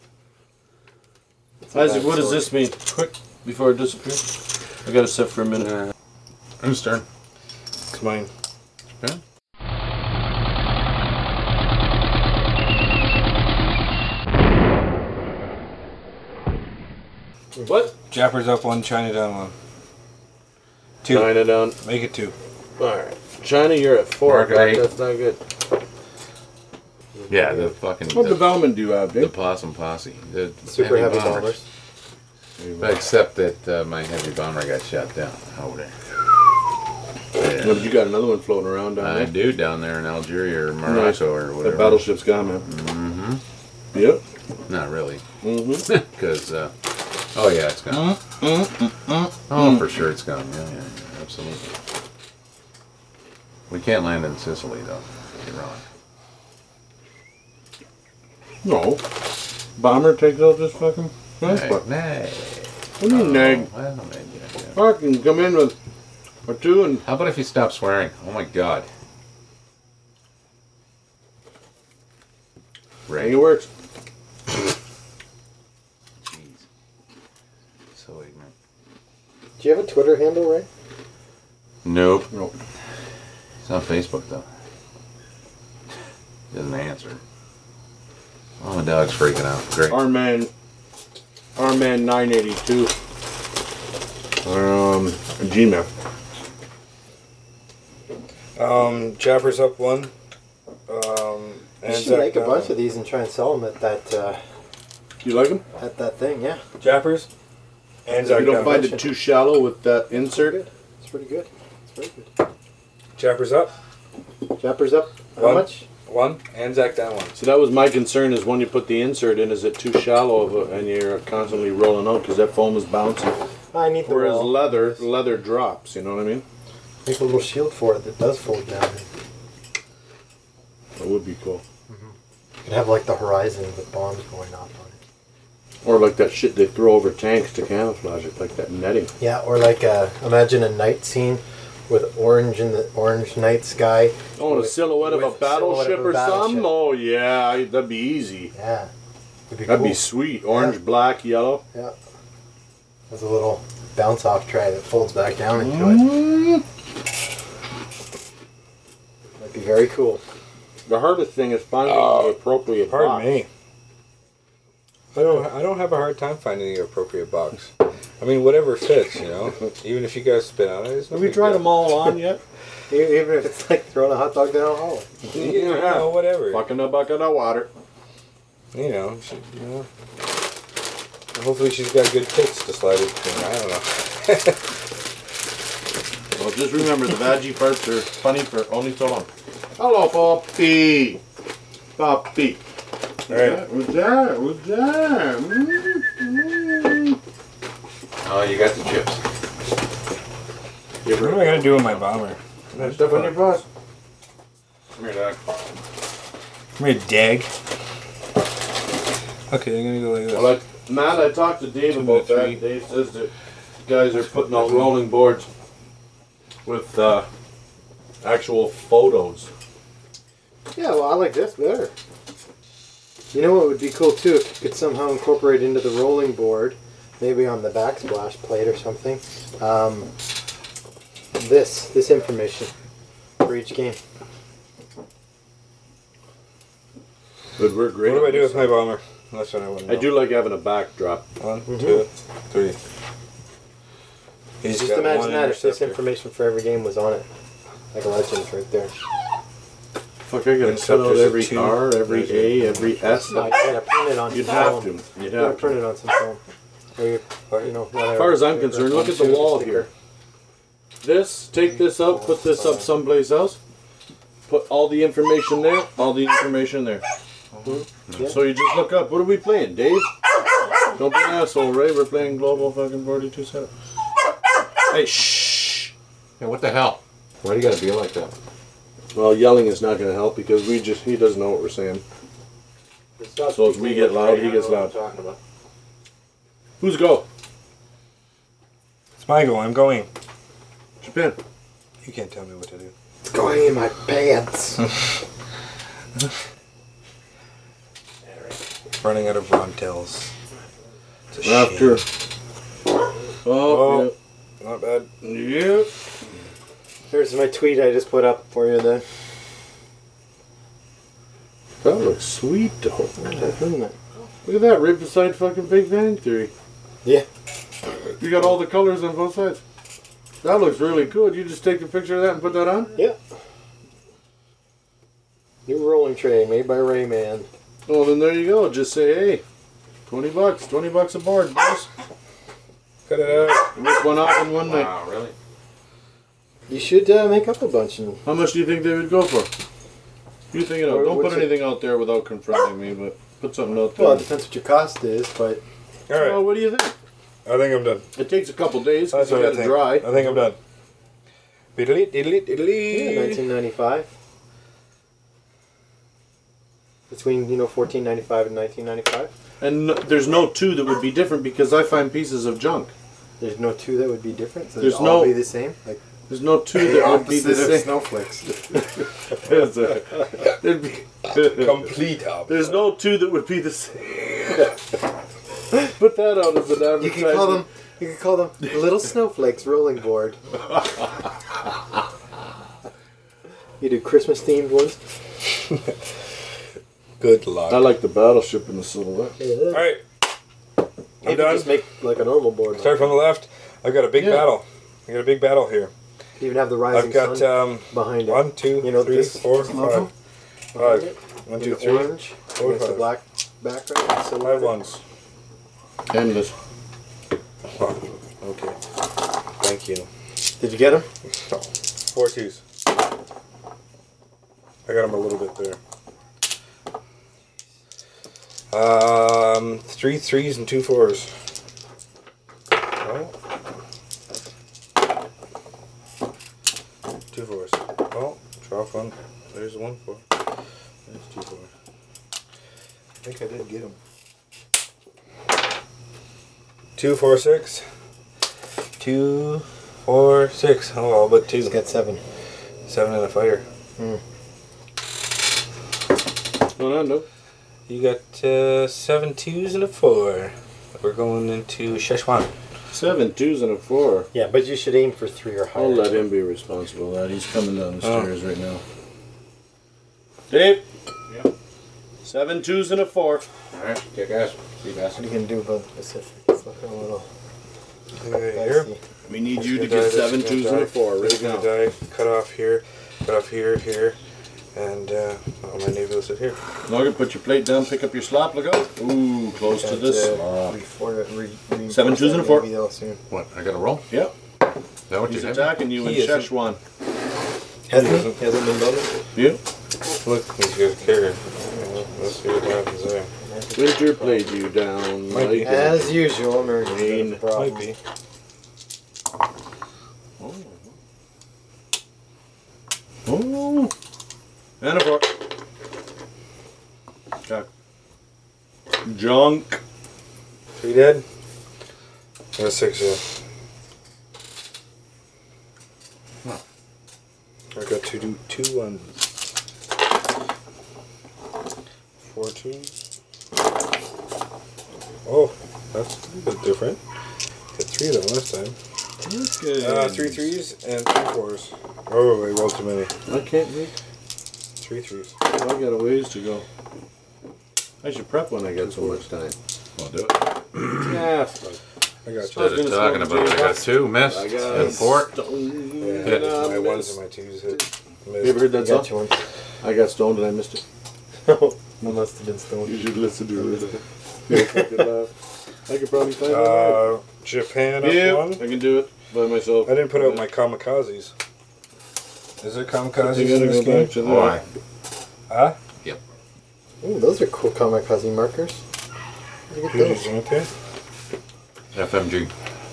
Isaac, what does this mean? Quick, before it disappears. I gotta sit for a minute. Whose turn? It's mine. Okay. What? Jappers up 1, China down 1. 2. China down. Make it 2. Alright. China, you're at 4. Mark, I- That's not good. Yeah, the fucking What the, development do you have, the Dave? possum posse. The Super heavy bombers. Except that my heavy bomber got shot down over there. Yeah, but you got another one floating around down I there. do down there in Algeria or Nice. Morocco or That whatever. battleship's gone, man. Mm-hmm. Yep. Not really, Mm-hmm. because oh yeah, it's gone. Oh, for sure it's gone. Yeah, absolutely. We can't land in Sicily though. Iran. No. Bomber takes out this fucking transport. Nay. What do you mean, nag? Well, maybe, yeah. Fucking come in with a 2 and... How about if you stop swearing? Oh my God. Hey, Right. it works. Jeez. So ignorant. Do you have a Twitter handle, Ray? Nope. Nope. It's on Facebook though. Doesn't answer. Oh, my dog's freaking out. Great. Arman 982. Gmail. Jappers up 1. You should make a bunch of these and try and sell them at that You like them? thing. Yeah, Jappers. If you don't find it too shallow with that insert, it's pretty good. It's very good. Jappers up Jappers up. How One. much? 1. Anzac down 1. see, that was my concern, is when you put the insert in, is it too shallow of and you're constantly rolling out because that foam is bouncing. I need the Whereas wall. leather drops, you know what I mean? Make a little shield for it that does fold down. That would be cool. You could have like the horizon with bombs going off on it. Or like that shit they throw over tanks to camouflage it, like that netting. Yeah, or like imagine a night scene with orange in the orange night sky. Oh, the with- silhouette of a with silhouette battleship of a or something? battleship. Oh, yeah, that'd be easy. Yeah. It'd be That'd cool. be sweet. Orange, black, yellow. Yeah. There's a little bounce off tray that folds back down into it. That'd be very cool. The hardest thing is finding the appropriate box. Pardon me. I don't have a hard time finding the appropriate box. I mean, whatever fits, you know. Even if you guys spit on it, it's no Have we big tried deal. them all on yet? Even if it's like throwing a hot dog down a hallway. You know, whatever. Fucking a bucket of water. You know, hopefully she's got good tits to slide it between. I don't know. Well, just remember the veggie parts are funny for only so long. Hello, Poppy. Poppy. All right. What's that? What's that? Oh, you got the chips. What am I gonna do with my bomber? Stuff on your paws. Come here, Doc. Come here, Dag. Okay, I'm gonna go like this. Well, Matt, I talked to Dave about that. three. Dave says that guys are putting out rolling boards with actual photos. Yeah, well, I like this better. You know what would be cool too if you could somehow incorporate into the rolling board, maybe on the backsplash plate or something, this information for each game. But we're great. What do I do with my bomber? That's what I want to know. I do like having a backdrop. 1, 2, 3. He's Just got imagine one that if this interceptor. information for every game was on it, like a Legends right there. Fuck, I gotta cut Interceptors out are every 2. R, every A, every S. No, you gotta print it on You'd some have film. to. You'd You gotta have print to. it on some film. Or you know, whatever. As far as I'm concerned, look at the wall here. This, take this up, put this up someplace else. Put all the information there, all the information there. Yeah. So you just look up. What are we playing, Dave? Don't be an asshole, Ray. We're playing Global fucking 42 setup. Hey, shh. Hey, what the hell? Why do you gotta be like that? Well, yelling is not going to help because he doesn't know what we're saying. So as we get loud, he gets loud. Who's go? It's my goal. I'm going. Japan. You can't tell me what to do. It's going in my pants. Running out of Rontels. It's a shame. After. Oh, Not bad. yeah. Here's my tweet I just put up for you then. That looks sweet, though. Isn't it? Look at that, right beside fucking Big Bang Theory. Yeah. You got all the colors on both sides. That looks really good. You just take a picture of that and put that on? Yeah. New rolling tray made by Rayman. Well, then there you go. Just say, hey, $20. $20 a board, boys. Cut it out. Rip one off in one night. Wow, really? You should make up a bunch and How much do you think they would go for? You think it out. Don't What's put it- anything out there without confronting me, but put something out well, there. it depends what your cost is, but All right. Well, what do you think? I think I'm done. It takes a couple days because That's you what I got to think. dry. I think I'm done. Diddly, diddly, yeah, diddly. 1995. Between 1495 and 1995. And there's no two that would be different because I find pieces of junk. There's no two that would be different. So There's they'd all no- be the same. Like There's no two that would be the opposite of same. snowflakes. There'd be- Complete up. There's no two that would be the same. Put that out as an You advertisement. can call them. You can call them little snowflakes rolling board. You do Christmas themed ones. Good luck. I like the battleship in the silhouette. All right. You I'm can done. just make like a normal board. Start from the left. I've got a big Yeah. battle. I got a big battle here. You even have the rising I've got sun behind it. 1, 2, You know 3, this 4, logo? 5. Behind 5. it. 1, In 2, the 3. orange Four, against the five. black background. and silhouette. 5 ones. Endless. Oh, okay. Thank you. Did you get them? Oh, 4 twos. I got them a little bit there. 3 threes and 2 fours. Oh. think I did get him. 2, 4, 6. 2, 4, 6. Oh, all but 2. He's got 7. 7 and a fighter. No, no. You got 7 2s and a 4. We're going into Szechuan. 7 2s and a 4. Yeah, but you should aim for 3 or higher. I'll let him be responsible for that. He's coming down the stairs right now. Dave? Yep. 7 2s and a 4. Alright, kick ass. See you, What are you going to do about the Pacific? It's looking a little Here. dicey. We need This you to is gonna get die, 7 this is 2s gonna and a die, 4 This right is now. gonna die. Cut off here, here, and my navy will sit here. Logan, put your plate down, pick up your slop, look out. Ooh, close to this slop. 7 2s and a 4. What, I gotta roll? Yep. Is that what He's you have? attacking you in He isn't. Szechuan. Hasn't been done? Yep. Look, he's got a carrier. Let's see what happens there. Winter played you down. Might be. Like As usual, Americans Green. have a problem. Might be. Oh. And a 4. Cock. Junk. 3 dead. And a 6 here. I got to do 2 1s. 4 2s. Oh, that's a bit different. Got 3 of them last time. Okay. 3 3s and 3 4s. Oh, I rolled too many. I can't read. 3 3s. I got a ways to go. I should prep when I get so much time. I'll do it. Yeah, fuck. I got That's what I was talking about. I got 2, missed, I got and 4. Yeah, my 1s missed. and my 2s hit. You ever heard that I got song? you one. I got stoned and I missed it. I must have been stoned. You should listen to it. You'll fucking laugh. I could probably find it. Japan up Yeah, 1. I can do it by myself. I didn't put out my kamikazes. Is there kamikazes You gotta in this go game? back to Why? that. Huh? Ooh, those are cool kamikaze markers. Where'd you get Huge, those? aren't they? FMG.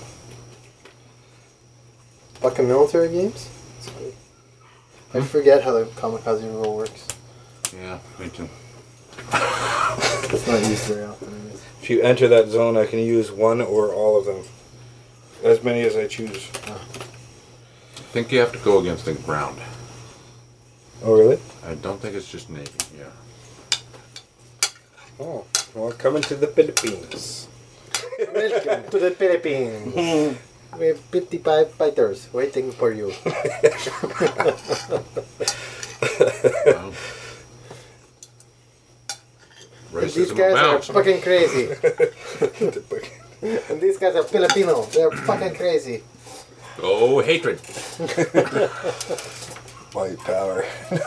Fucking military games? That's cool. I forget how the kamikaze rule works. Yeah, me too. It's not used very often. Anyways. If you enter that zone, I can use 1 or all of them. As many as I choose. I think you have to go against the ground. Oh, really? I don't think it's just Navy, yeah. Oh, well, coming to the Philippines. Welcome to the Philippines. We have 55 fighters waiting for you. Wow. These Racism guys are abounds. fucking crazy. And these guys are Filipino. They're fucking crazy. Oh, hatred. White power.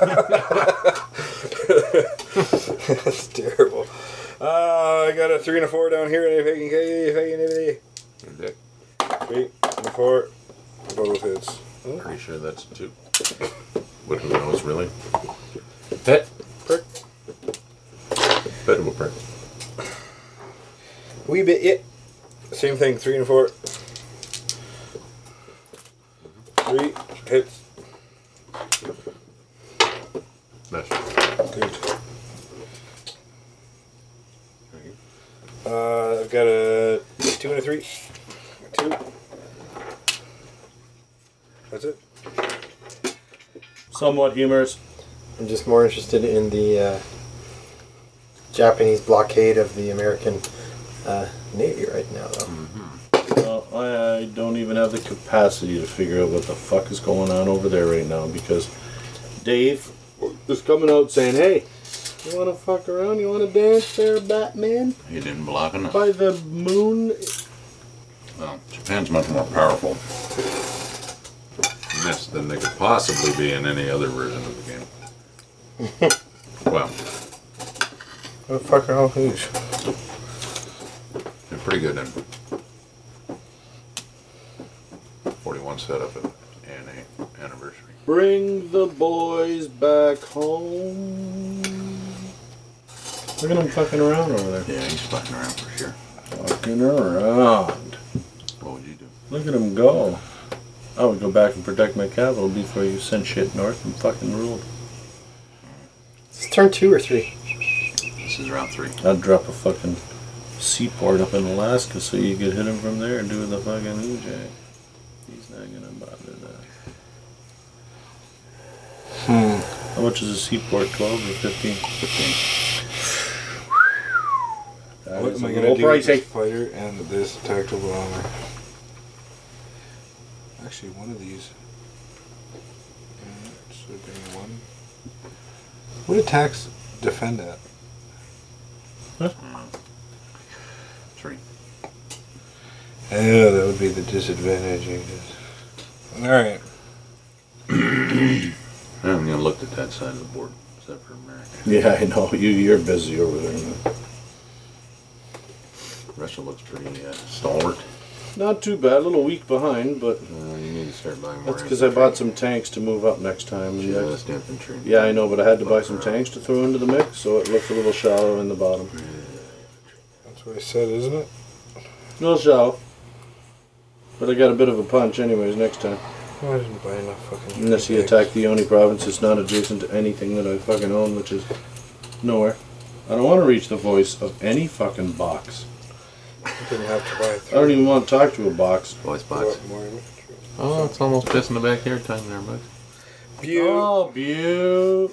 That's terrible. I got a 3 and a 4 down here. And if I can 3 and a 4. Both hits. Pretty sure that's 2. But who knows, really? Hit. Prick. Bit of a prick. Wee bit it. Same thing, 3 and 4. 3 hits. That's Good. I've got a 2 and a 3. 2. That's it. Somewhat humorous. I'm just more interested in the Japanese blockade of the American Navy right now, though. I don't even have the capacity to figure out what the fuck is going on over there right now because Dave is coming out saying, "Hey, you want to fuck around? You want to dance there, Batman? He didn't block enough. By the moon?" Well, Japan's much more powerful in this than they could possibly be in any other version of the game. Well, What the fuck are all these? they're pretty good in 41 setup and a anniversary. Bring the boys back home. Look at him fucking around over there. Yeah, he's fucking around for sure. Fucking around. What would you do? Look at him go. I would go back and protect my capital before you sent shit north and fucking ruled. Is this turn 2 or 3? This is round 3. I'd drop a fucking seaport up in Alaska so you could hit him from there and do the fucking EJ. He's not gonna bother that. How much is a seaport? 12 or 15? 15. What is am a I little going to do with pricey. this fighter and this tactical armor? Actually, one of these. Should be one. What attacks defend at? 3. Yeah, that would be the disadvantage, I guess. Alright. I haven't even looked at that side of the board, except for America. Yeah, I know. You're busy over there, man. Russia looks pretty stalwart. Not too bad. A little weak behind, but You need to start buying more. that's because I bought some tanks to move up next time. And Just infantry. yeah, I know, but I had to buy some tanks to throw into the mix, so it looks a little shallow in the bottom. That's what I said, isn't it? A little shallow. But I got a bit of a punch anyways next time. Oh, I didn't buy enough fucking. Unless he attacked the Oni province, it's not adjacent to anything that I fucking own, which is nowhere. I don't want to reach the voice of any fucking box. You didn't have to buy I 3. don't even want to talk to a box. Voice box. What more infantry? Oh, it's almost pissing the backyard time there, bud. Oh, beaut.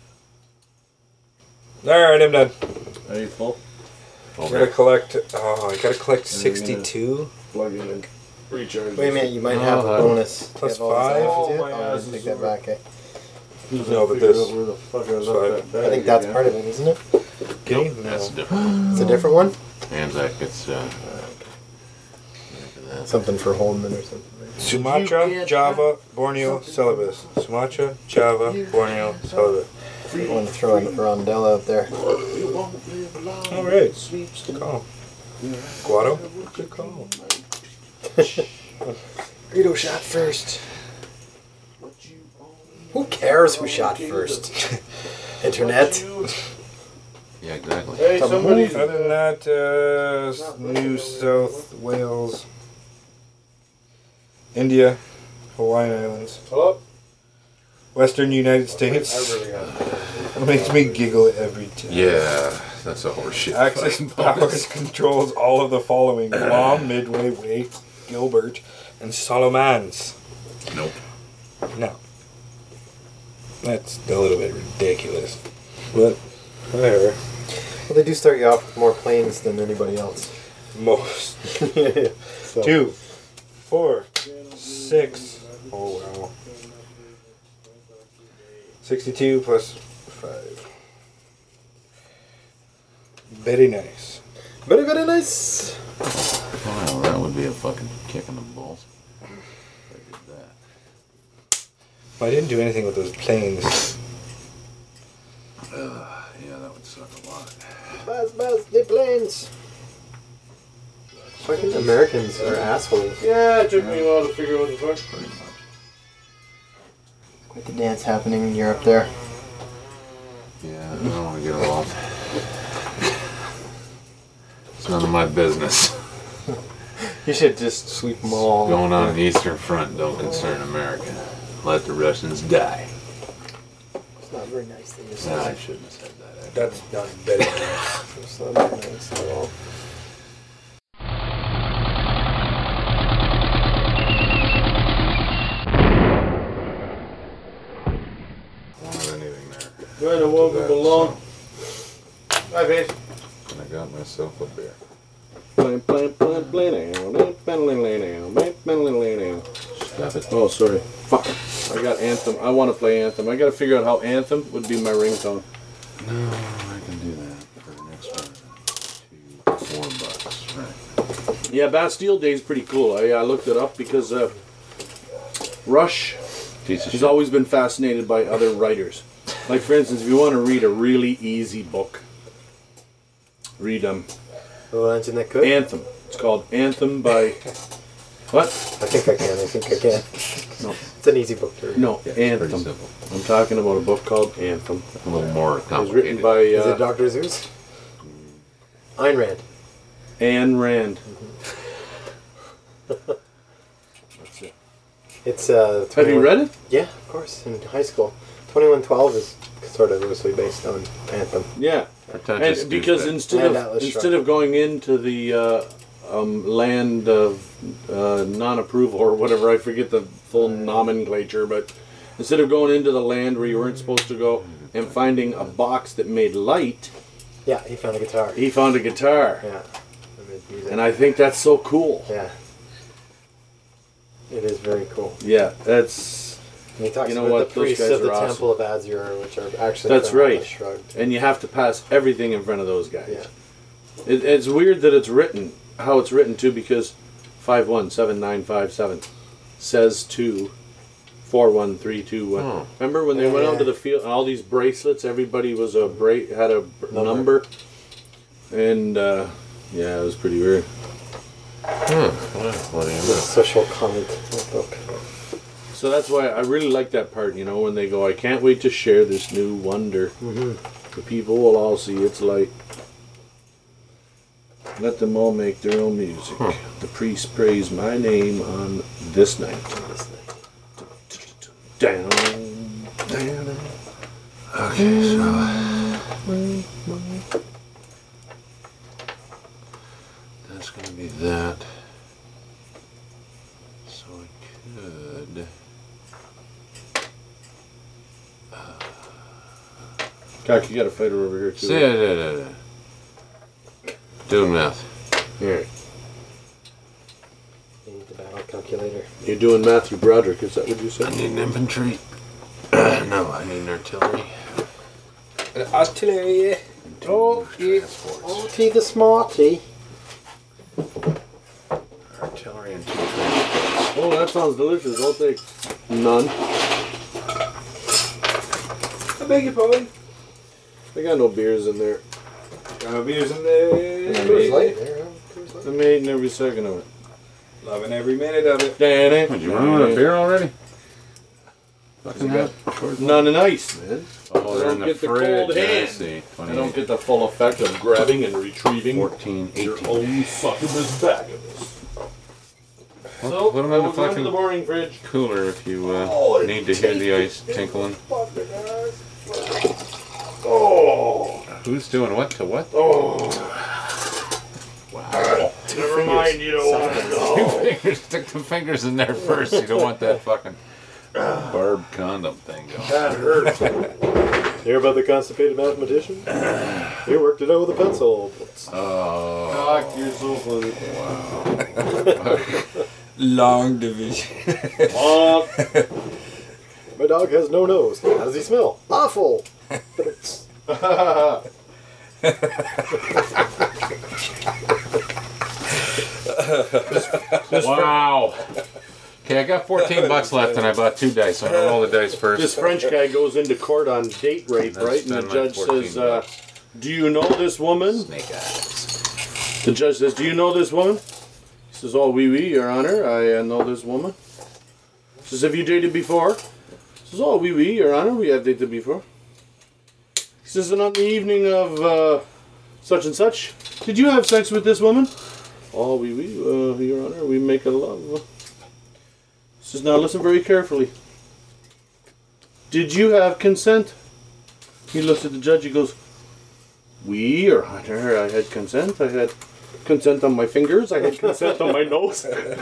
Alright, I'm done. Are you full? I gotta collect. Oh, I gotta collect 62. Plug in and recharge. Wait a minute, you might have a bonus. Plus You have all this 5? after Oh, it? my I ass take is that back. Eh? No, but this- Where the fuck I it's left fine. that I think bag that's again. part of it, isn't it? Okay, That's no. different. It's a different one? Anzac gets Something for Holman or something. Sumatra, Java, Borneo, Celebes. Sumatra, Java, Borneo, Celebes. I want to throw a rondella out there. Alright. Good call. Guado? Good call. Greedo shot first. Who cares who shot first? Internet? Yeah, exactly. Hey, somebody. Other than that, New South Wales, India, Hawaiian Islands, Hello? Western United States. It makes me giggle every time. Yeah, that's a horseshit. Axis Powers controls all of the following: Guam, Midway, Wake, Gilbert, and Solomons. Nope. No. That's a little bit ridiculous. But, whatever. Well, they do start you off with more planes than anybody else. Most. So, 2, 4, 6. Oh, wow. 62 plus 5. Very nice. very, very nice. Wow, that would be a fucking kick in the balls. If I did that. Well, I didn't do anything with those planes. Yeah, that would suck a lot. Buzz, the planes. Fucking Americans are assholes. Yeah, it took me a while to figure out what the fuck. Pretty much. Quite the dance happening in Europe there. Yeah, I don't want to get involved. It's none of my business. You should just sweep them all. Going on in the Eastern Front don't concern America. Let the Russians die. It's not very nice thing to No, say. I shouldn't have said that. That's not very nice. It's not very nice at all. Won't have anything there. Right, I woke up alone. Hi, face. And I got myself a beer. Stop it. Oh, sorry. Fuck. I got Anthem. I want to play Anthem. I got to figure out how Anthem would be my ringtone. No, I can do that for the next one. $4, right. Yeah, Bastille Day is pretty cool. I looked it up because Rush Piece of has shit. always been fascinated by other writers. Like, for instance, if you want to read a really easy book, read Oh, engine that could? Anthem. It's called Anthem by... What? I think I can. No. It's an easy book to read. No, Yeah, it's pretty Anthem. simple. I'm talking about a book called Anthem. A little more It was complicated. written by Is it Dr. Zeus? Ayn Rand. Anne Rand. That's it. It's Have you read it? Yeah, of course. In high school, 2112 is sort of loosely based on Anthem. Yeah. Pretentious And because douchebag. instead And of Atlas instead Shrugged. of going into the land of non-approval or whatever, I forget the full nomenclature, but instead of going into the land where you weren't supposed to go and finding a box that made light, Yeah, he found a guitar. he found a guitar, Yeah. I made music. and I think that's so cool. Yeah. It is very cool. Yeah, that's And he talks You know about what? the Those priests guys of the are awesome. Temple of Azure, which are actually That's from right. Atlas Shrugged. and you have to pass everything in front of those guys. Yeah. It's weird that it's written how it's written too, because 517957 says to 41321. Oh. Remember when they went Yeah. out to the field and all these bracelets? Everybody was had a number, and yeah, it was pretty weird. Well, what do you The know? social comment book. So that's why I really like that part. You know, when they go, "I can't wait to share this new wonder. The people will all see its light. Let them all make their own music. The priest prays my name on this night." Down, down. Okay, so that's going to be that. So I could. Cock, you got a fighter over here too. Doing math. Here. You need the battle calculator. You're doing Matthew Broderick, is that what you I said? need an infantry. No, I need an artillery. Artillery. Oh, Transports. oh, T the smarty. Artillery and 2 transports. Oh, that sounds delicious. I'll take none. I beg your pardon. I got no beers in there. Got beers in there. Coors Light there, huh? Coors Light. I'm eating every second of it. Loving every minute of it. Did you run out of beer already? Fucking hell. None and ice, man. Oh, they're I in don't the get the fridge. cold I hand. see. I don't get the full effect of grabbing and retrieving 14, 18. your own succubus bag of this. Well, So, put 'em in the we'll go into fucking the boring fridge. cooler if you Oh, it need to hear the ice tinkling. Oh, Who's doing what to what? oh. Wow. Never mind, you don't want to know. Stick the fingers in there first. You don't want that fucking barbed condom thing going. That hurt. Hear about the constipated mathematician? He worked it out with a pencil. Oh, Doc, you're so funny. Long division. Oh, My dog has no nose. How does he smell? Awful. wow. Okay, I got 14 bucks left and I bought 2 dice. So I'm gonna roll the dice first. this French guy goes into court on date rape, That's right? And the been my judge 14 says, bucks. "Do you know this woman?" Snake eyes. The judge says, "Do you know this woman?" He says, "Oh, oui, oui, Your Honor, I know this woman." He says, "Have you dated before?" He says, "Oh, oui, oui, Your Honor, we have dated before." He says, "And on the evening of such and such, did you have sex with this woman?" "Oh, oui, oui, Your Honor, we make a love." He says, "Now listen very carefully. Did you have consent?" He looks at the judge, he goes, "Oui, Your Honor, I had consent. I had consent on my fingers. I had consent on my nose."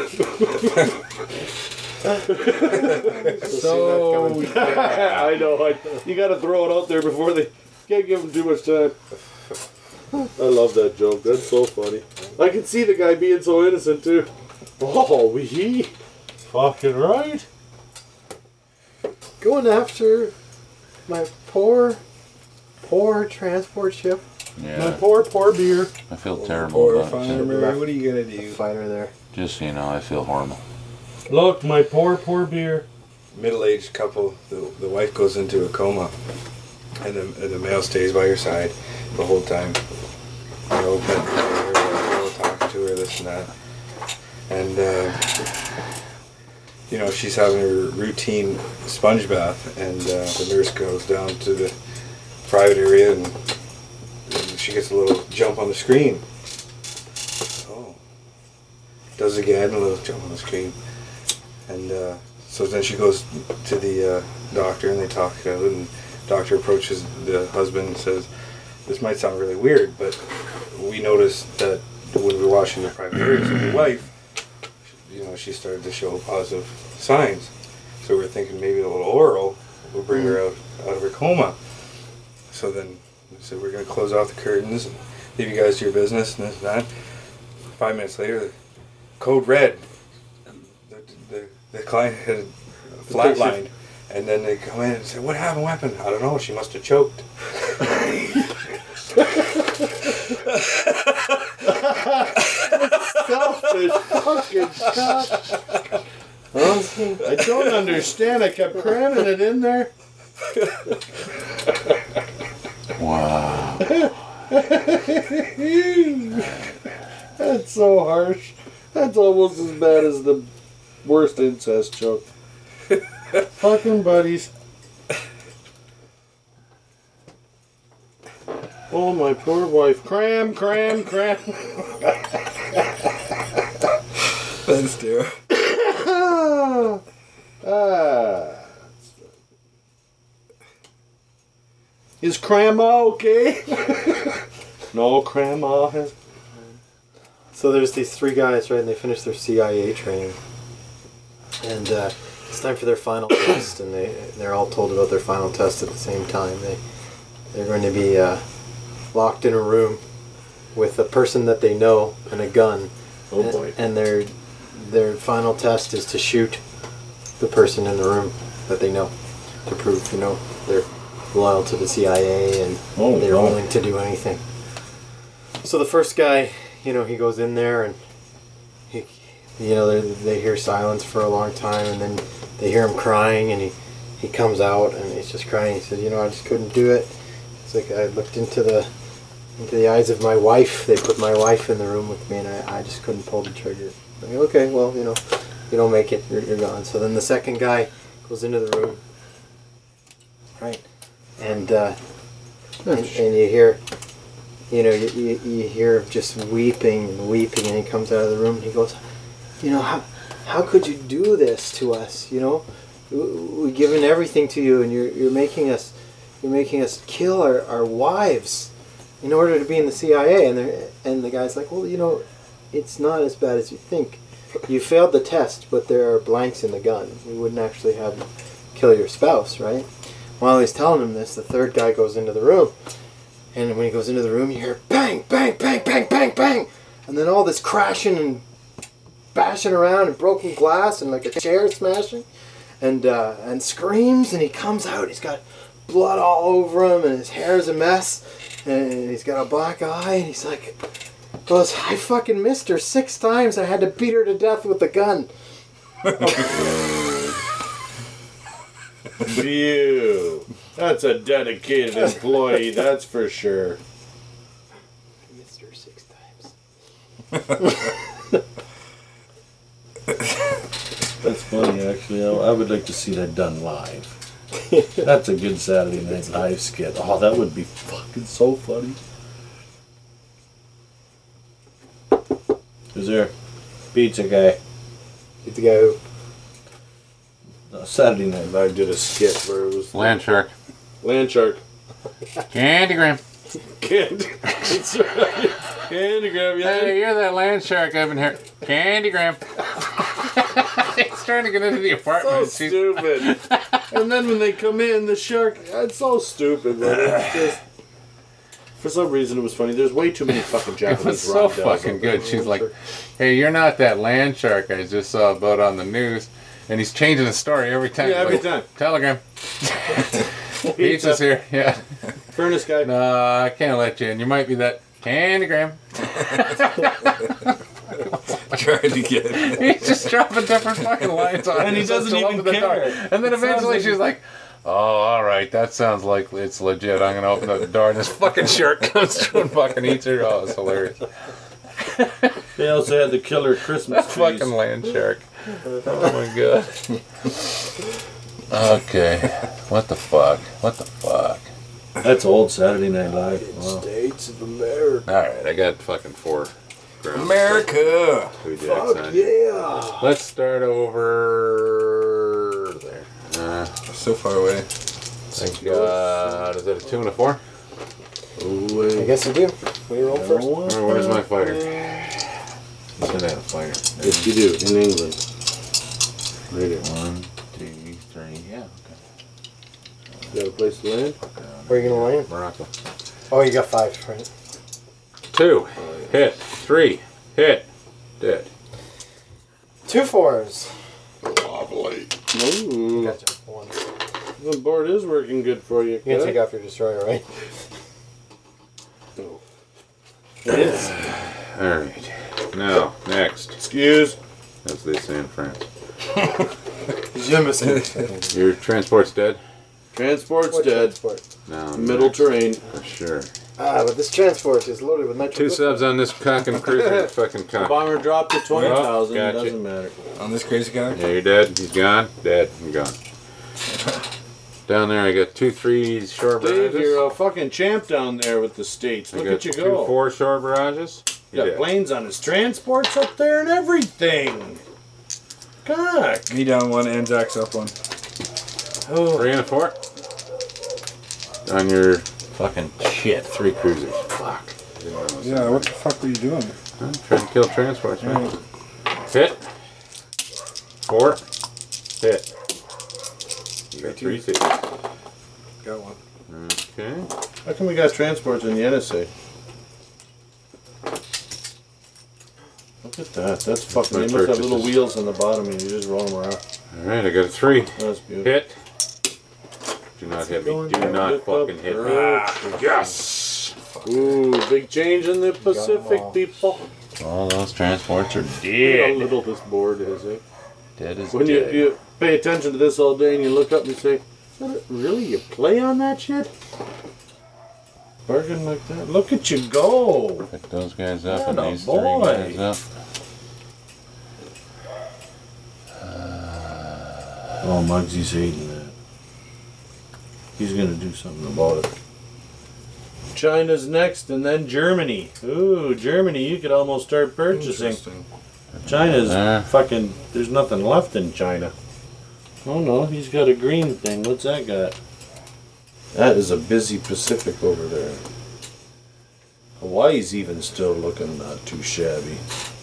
So, I know. You got to throw it out there before they can't give them too much time. I love that joke. That's so funny. I can see the guy being so innocent too. Oh, we fucking right. Going after my poor transport ship. My yeah, poor beer. I feel terrible Poor about it. farmer. What are you gonna do? Fighter there. Just so you know, I feel horrible. Look, my poor beer. Middle-aged couple. The wife goes into a coma, and the male stays by her side the whole time. You know, talking to her, this and that, and you know, she's having her routine sponge bath, and the nurse goes down to the private area, and she gets a little jump on the screen. Oh, does it again, a little jump on the screen, and so then she goes to the doctor, and they talk it out, and the doctor approaches the husband and says, this might sound really weird, but we noticed that when we were washing the private areas of your wife, she started to show positive signs. So we were thinking maybe a little oral will bring her out of her coma. So then we said we're going to close off the curtains and leave you guys to your business and this and that. 5 minutes later, code red. The client had flatlined. And then they come in and say, "What happened? What happened?" "I don't know. She must have choked." Selfish fucking cock. I don't understand. I kept cramming it in there. Wow. That's so harsh. That's almost as bad as the worst incest joke. Fucking buddies. Oh, my poor wife. Cram. Thanks, dear. Is Grandma okay? No, Grandma has... So there's these 3 guys, right, and they finish their CIA training. And it's time for their final test, and they're all told about their final test at the same time. They're going to be locked in a room with a person that they know and a gun. Oh boy. And their final test is to shoot the person in the room that they know to prove, they're loyal to the CIA and they're willing to do anything. So the first guy, he goes in there and they hear silence for a long time, and then they hear him crying, and he comes out and he's just crying. He says, I just couldn't do it. It's like I looked into the eyes of my wife. They put my wife in the room with me, and I just couldn't pull the trigger. Like, okay, well, you don't make it, you're gone. So then the second guy goes into the room, right, and you hear, you hear just weeping, and he comes out of the room and he goes, how could you do this to us? We've given everything to you, and you're making us kill our wives in order to be in the CIA. And the guy's like, well, it's not as bad as you think. You failed the test, but there are blanks in the gun. We wouldn't actually have you kill your spouse, right? While he's telling him this, the third guy goes into the room, and when he goes into the room, you hear bang, bang, bang, bang, bang, bang, and then all this crashing and bashing around and broken glass and like a chair smashing, and screams, and he comes out. He's got blood all over him, and his hair's a mess, and he's got a black eye, and he's like, goes, I fucking missed her 6 times. I had to beat her to death with a gun. Phew. That's a dedicated employee, that's for sure. I missed her 6 times. That's funny, actually. I would like to see that done live. That's a good Saturday Night Live skit. Oh, that would be fucking so funny. Who's there? Pizza guy. Pizza guy who? Saturday Night Live did a skit where it was Land shark. Land shark. Candygram. That's right. Candygram, yeah. Hey, you're that land shark I've been here. Candygram. He's trying to get into the apartment. So stupid. And then when they come in, the shark, it's so stupid, man. It's just, for some reason it was funny. There's way too many fucking It Japanese was so Rondels fucking out there. good. She's like, hey, you're not that land shark I just saw about on the news. And he's changing the story every time. Yeah, every Like, time. Telegram. Pizza's here. Yeah. Furnace guy. No, I can't let you in. You might be that Candygram. Trying to get. He's just dropping different fucking lines on And it. he doesn't Just to even open the care. door. And then It sounds eventually like- she's like, oh, all right, that sounds like it's legit. I'm going to open up the door and this fucking shark comes through and fucking eats her. Oh, it's hilarious. They also had the killer Christmas That trees. fucking land shark. Oh my god. Okay. What the fuck? What the fuck? That's old Saturday Night Live. Wow. States of America. Alright, I got fucking 4 grounds. America! Two jacks Fuck on. yeah. Let's start over there. So far away. I got, is that a 2 and a 4? Oh, I guess you do. We roll first. Oh, where's my fighter? He's in that fighter. Yes, you do. In England. Right here. 1, 2, 3. Yeah. Okay. You got a place to land? Where are you gonna land? Morocco. Oh, you got 5, right? 2. Hit. 3. Hit. Dead. 2 4s. Lovely. Ooh. Gotcha. 1. The board is working good for you. You're gonna Cat. take off your destroyer, right? It is. Alright. Now, next. Excuse. As they say in France. Jimison. Your transport's dead? Transport's dead. No. Middle next. terrain. For sure. But this transport is loaded with nitro. 2 subs on this cock and cruiser. Fucking cock. Bomber dropped to 20,000. Gotcha. Doesn't matter. On this crazy guy? Yeah, you're dead. He's gone. Dead. I'm gone. Down there, I got 2 3 shore Dave, barrages. you're a fucking champ down there with the states. I Look got at you 2 go. 4 shore barrages. Got Yeah. planes on his transports up there and everything. Cock. Me down 1, Anzacs up 1. 3 and a 4. On your fucking shit. 3 cruisers. Fuck. Yeah, what the fuck were you doing? I'm trying to kill transports, man. Hit. 4. Hit. You got 3 6. Got 1. Okay. How come we got transports in the NSA? Look at that. That's fucking. My They must have little purchases. wheels on the bottom and you just roll them around. Alright, I got a 3. That's beautiful. Hit. Do not hit me. Do not Lift fucking up. hit me. Yes. Ooh, big change in the Pacific, all. people. All those transports are Look how dead. little this board is, eh? Dead as When dead. you pay attention to this all day and you look up and you say, really, you play on that shit? Bargain like that? Look at you go! Pick those guys up and Atta these boy. 3 guys up. Oh, Muggsy's hating that. He's gonna do something about it. China's next and then Germany. Ooh, Germany, you could almost start purchasing. Interesting. China's Ah. fucking, there's nothing left in China. Oh no, he's got a green thing. What's that got? That is a busy Pacific over there. Hawaii's even still looking not too shabby.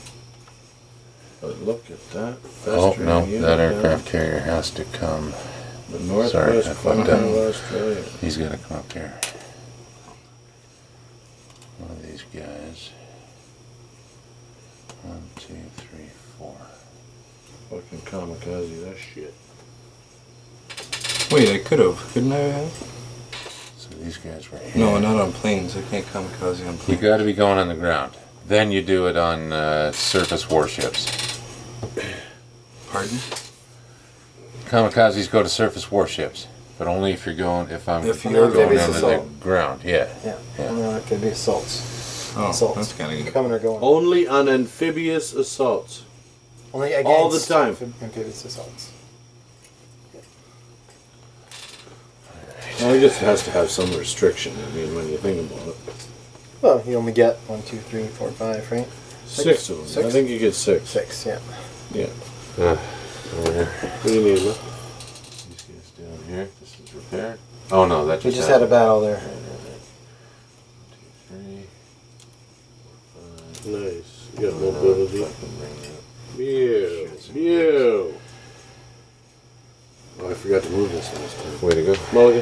But look at that. Oh, festering no, unit that down aircraft carrier has to come. The Sorry, northwest I fucked corner up. of Australia. He's got to come up here. One of these guys. 1, 2, 3, 4. Fucking kamikaze, that shit. Wait, I could have. Couldn't I have? So these guys were here. No, not on planes. I can't kamikaze on You planes. got to be going on the ground. Then you do it on surface warships. Pardon? Kamikazes go to surface warships, but only if you're going. If I'm If going you're on amphibious the assault. ground, yeah. Yeah. Yeah. Only on amphibious assaults. Oh, Assaults. that's kind of good. Coming or going. Only on amphibious assaults. Only against all the time. amphibious assaults. Well, I guess it has to have some restriction. I mean, when you think about it. Well, you only get 1, 2, 3, 4, 5, right? 6 of them. Six? I think you get 6. 6, yeah. Yeah. Over here. What do you need, man? These guys down here. This is repaired. Oh no, that We just just had a battle there. 3. Nice. You got mobility. Pew. Oh, I forgot to move this last time. Way to go. Mulligan.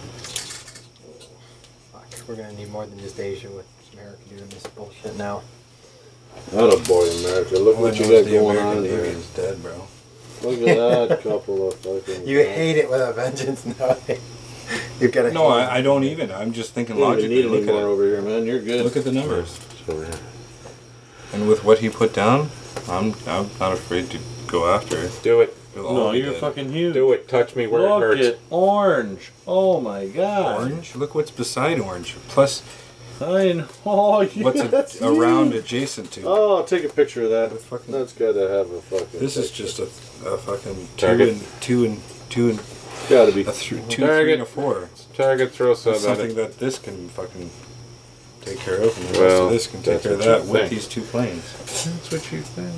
Fuck, we're gonna need more than just Asia with America doing this bullshit now. Not a boy, America. Look what you got going on Navy here. is dead, bro. Look at that couple of fucking. You hate it with a vengeance now. You've got to. No, I don't even. I'm just thinking You don't even logically. need any Look at more it. over here, man. You're good. Look at the numbers. Over here. And with what he put down, I'm not afraid to go after it. Do it. It'll all No, be you're dead. fucking huge. Do it. Touch me where Look it hurts. at orange. Oh my god. Orange? Look what's beside orange. Plus I know. Oh, yeah, what's that's around huge. adjacent to. Oh, take a picture of that. With fucking- That's got to have a fucking. This is picture. just a fucking Target. two and Gotta be. a two, Target. 3 and a 4. Target, throw sub That's at something it. that this can fucking take care of, and the rest Well, of this can take that's care of what you that with think. these 2 planes. That's what you think.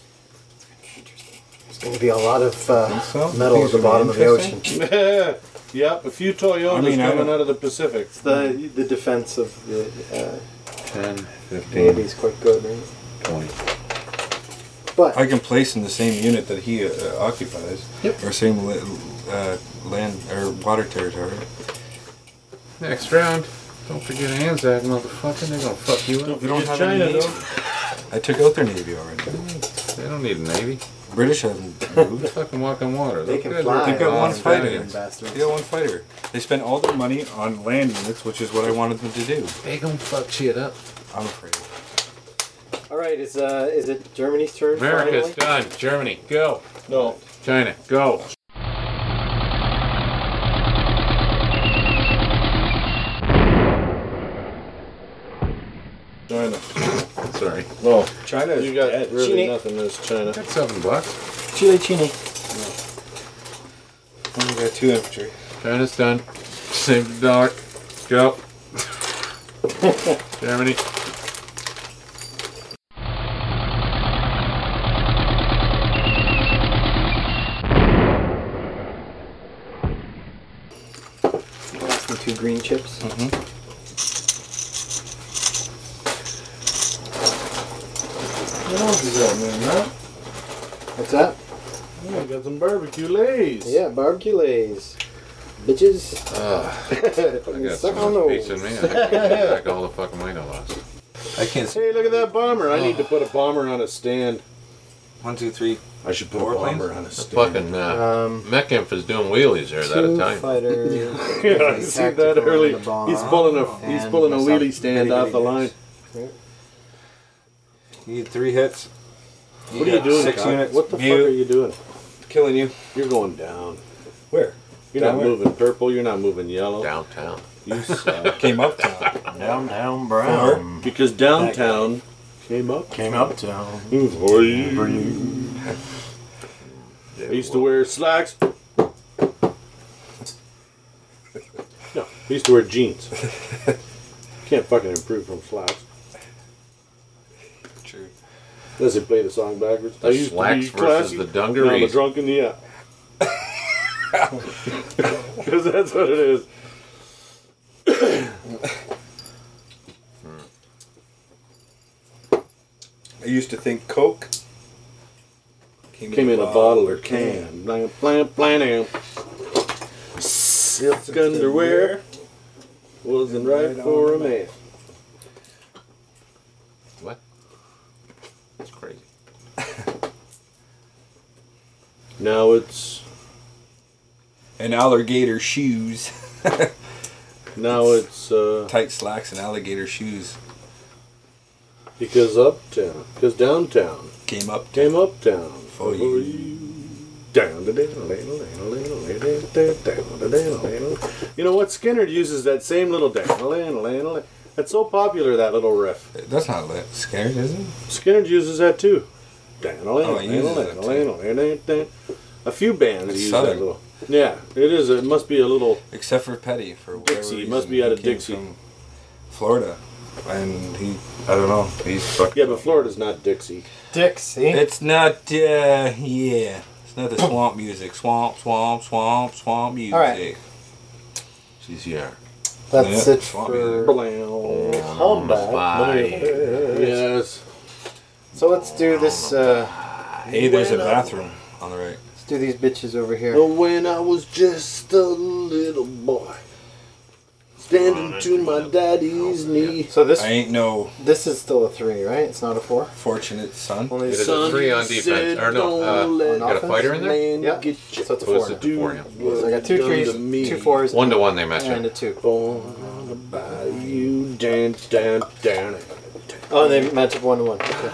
There's going to be a lot of so? metal at Things the are bottom of the interesting? ocean. Yep, a few Toyotas I mean, I coming don't- out of the Pacific. It's the defense of the 10, 15, Navy is quite good, right? 20. But I can place in the same unit that he occupies, or same land or water territory. Next round. Don't forget Anzac, motherfucker. They're gonna fuck you up. We don't have China, any navy. though. I took out their navy already. They don't need a navy. British hasn't moved. Fucking walk on water. they Look can good. fly. They've got one those fighter. Italian bastards. They got one fighter. They spent all their money on land units, which is what I wanted them to do. They gonna fuck shit up. I'm afraid. All right, is it Germany's turn? America's finally? done. Germany, go. No. China, go. China. Sorry. No. China is You got dead. really Chile. nothing as China. Got $7. Chile, Chile. Only got 2 infantry. China's done. Save the dollar. Go. Germany. Last me 2 green chips. What else is that, man? Huh? What's that? Oh, I got some barbecue lays. Yeah, barbecue lays. Bitches. I got Suck so on much those. pizza in me. I can take back all the fucking weight I lost. I can't see. Hey, look at that bomber. I need to put a bomber on a stand. 1, 2, 3. I should put Four a bomber planes? on a The stand. fucking Metcalf is doing wheelies there. That 2 Italian. fighters. Yeah, I see that Tactical early. and a bomb. He's pulling a And wheelie stand off the line. You need 3 hits. What are you doing, 6 Cock? units. What the View. fuck are you doing? Killing you. You're going down. Where? You're Down not where? moving purple. You're not moving yellow. Downtown. You suck. Came uptown. Downtown Brown. Because downtown came up. Came uptown. For you. I used to wear slacks. No, I used to wear jeans. Can't fucking improve from slacks. True. Unless they play the song backwards. The slacks versus the dungarees. Now the drunk in the Because that's what it is. I used to think Coke Came in a bottle or can. Blam, blam, blam. Silk underwear wasn't right for a man. What? That's crazy. Now it's And alligator shoes. tight Tight slacks and alligator shoes. because uptown, because downtown Came up. came uptown For you. Down. You know what? Skinner uses that same little down. That's so popular, that little riff. That's not lit. Scared, is it? Skinner uses that too. Oh, he uses that A few bands It's use southern. that little. Yeah, it is. It must be a little. Except for Petty, for whatever Dixie, reason. must be out of He came Dixie. from Florida. And I don't know. He's fucking. Yeah, but Florida's not Dixie. Dixie. It's not, yeah. It's not the swamp music. Swamp music. All right. CCR. That's Yeah. it for Blam. combat. Bye. Yes. So let's do this. Hey, there's a bathroom on the right. Let's do these bitches over here. When I was just a little boy, standing to my daddy's knee. So this I ain't no this is still a 3, right? It's not a 4. fortunate son. Only It is a Son, 3 on he defense. said, Or no, "Don't let got a fighter in there? man Yeah. get you." So it's a What 4. is it? now. 4, yeah. So I got 2 Done 3s, to me. 2 4s, 1-to-1 they match and up. a 2. Born by you, down, down, down. Oh, they match up 1 to 1. Okay.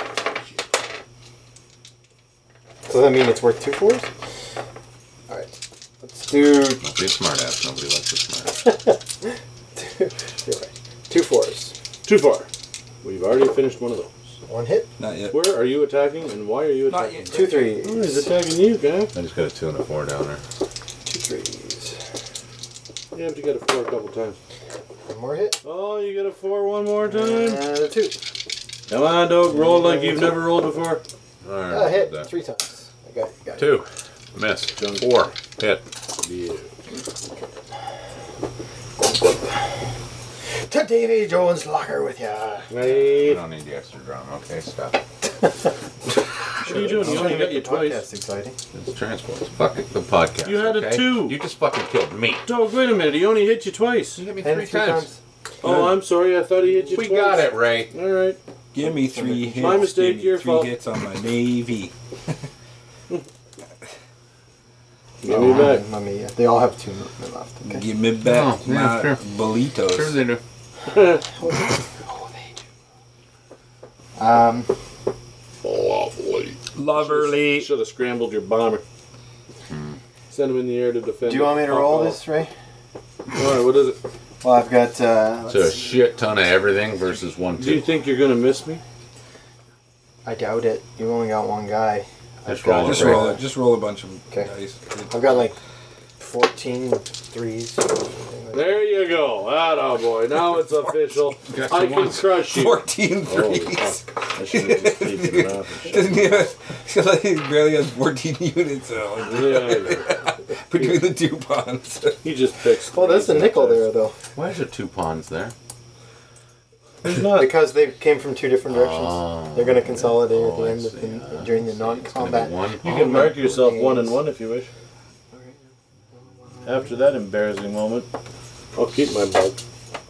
So that mean it's worth 2 4s? Alright. Let's do Don't be a smart ass. Nobody likes a smart ass. you're right. 2 4s. Too far. We've already finished one of those. 1 hit. Not yet. Where are you attacking, and why are you Not attacking? yet. 2 3s. Oh, he's attacking you, guy. I just got a 2 and a 4 down there. 2 3s. You have to get a 4 a couple times. 1 more hit. Oh, you get a 4 one more time? And a 2. Come on, dog. Roll like you've never rolled before. Alright. Hit that. 3 times. I got it. 2. Miss. 4. Hit. Yeah. To Davy Jones' locker with ya. I Hey, don't need the extra drama. Okay, stop. what are you doing? You only got you twice. Podcast exciting. It's transports. Fuck it, the podcast. You had okay? a 2. You just fucking killed me. Dog, wait a minute. He only hit you twice. You hit me And 3 3 times. Oh, I'm sorry. I thought he hit you We twice. got it, Ray. All right. Give me 3 hits. My mistake, Give me your 3 fault. hits on my Navy. Give me back. Let me. They all have 2 left. Okay. Give me back Oh, yeah, my sure. Bolitos. Sure they do. Oh, they do. Loverly. Should have scrambled your bomber. Send him in the air to defend. Do you want me to roll this, Ray? All right. What is it? Well, I've got. It's a shit ton of everything versus 1, Do you 2. think you're gonna miss me? I doubt it. You've only got one guy. Just I've got- roll Just Right. roll it. Just roll a bunch of Okay. dice. I've got like 14 threes. There you go. Atta boy. Now it's official. Got I some can ones. crush you. 14 Holy threes. fuck. I should have just taken it off. and Doesn't shit. he have, so like he barely has 14 units so, Yeah. between the 2 pawns. He just picks. Oh, there's a threes nickel and there, though. Why is there 2 pawns there? There's not. Because they came from 2 different directions. Oh. They're going to consolidate at Oh, the I end of see. during the It's gonna be non-combat. 1 You pawn. can mark yourself 1 and 1 if you wish. After that embarrassing moment, I'll keep my belt.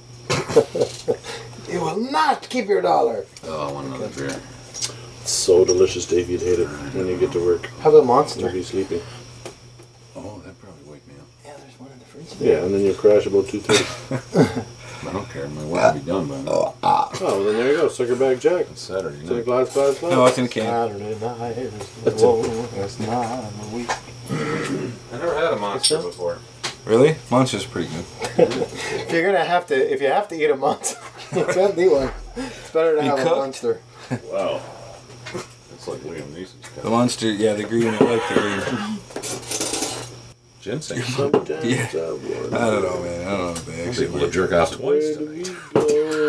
You will not keep your dollar. Oh, I want another beer. It's so delicious, Dave. You'd hate it when you get to work. How about You'll Monster? be sleeping. Oh, that'd probably wake me up. Yeah, there's one in the fridge. Yeah, and then you'll crash about 2:30. I don't care. My work will be done by now. Oh, well, then there you go. Suckerback Jack. It's Saturday It's in a night. glass. No, it's in a can. Saturday night is the That's it. longest night of the week. I never had a monster before. Really? Monster's pretty good. If you have to eat a monster, you can't eat one. It's better to You have cooked? a monster. Wow. It's like Liam Neeson's cat. The monster, yeah, the green, I like the green. Ginseng. Sometimes Yeah. I wonder, I don't know, man. I don't know if they I was actually able to work. jerk off where twice. do we go?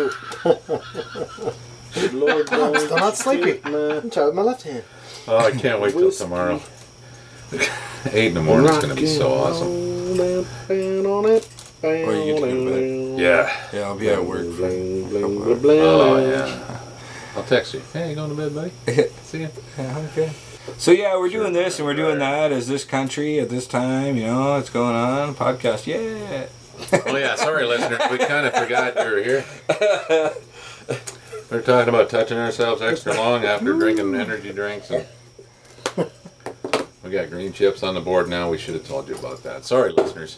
Lord, I'm still not sleepy. man. I'm trying with my left hand. Oh, I can't wait till Whiskey. tomorrow. 8 in the morning is going to be so awesome. Or you get to go to Yeah. Yeah, I'll be at work. For Oh, yeah. I'll text you. Hey, you going to bed, buddy? See ya. Yeah, okay. So yeah, we're doing this and we're doing that as this country at this time, you know, it's going on. Podcast, yeah. Oh, yeah. Sorry, listeners. We kind of forgot you were here. We were talking about touching ourselves extra long after drinking energy drinks. And we got green chips on the board now. We should have told you about that. Sorry, listeners.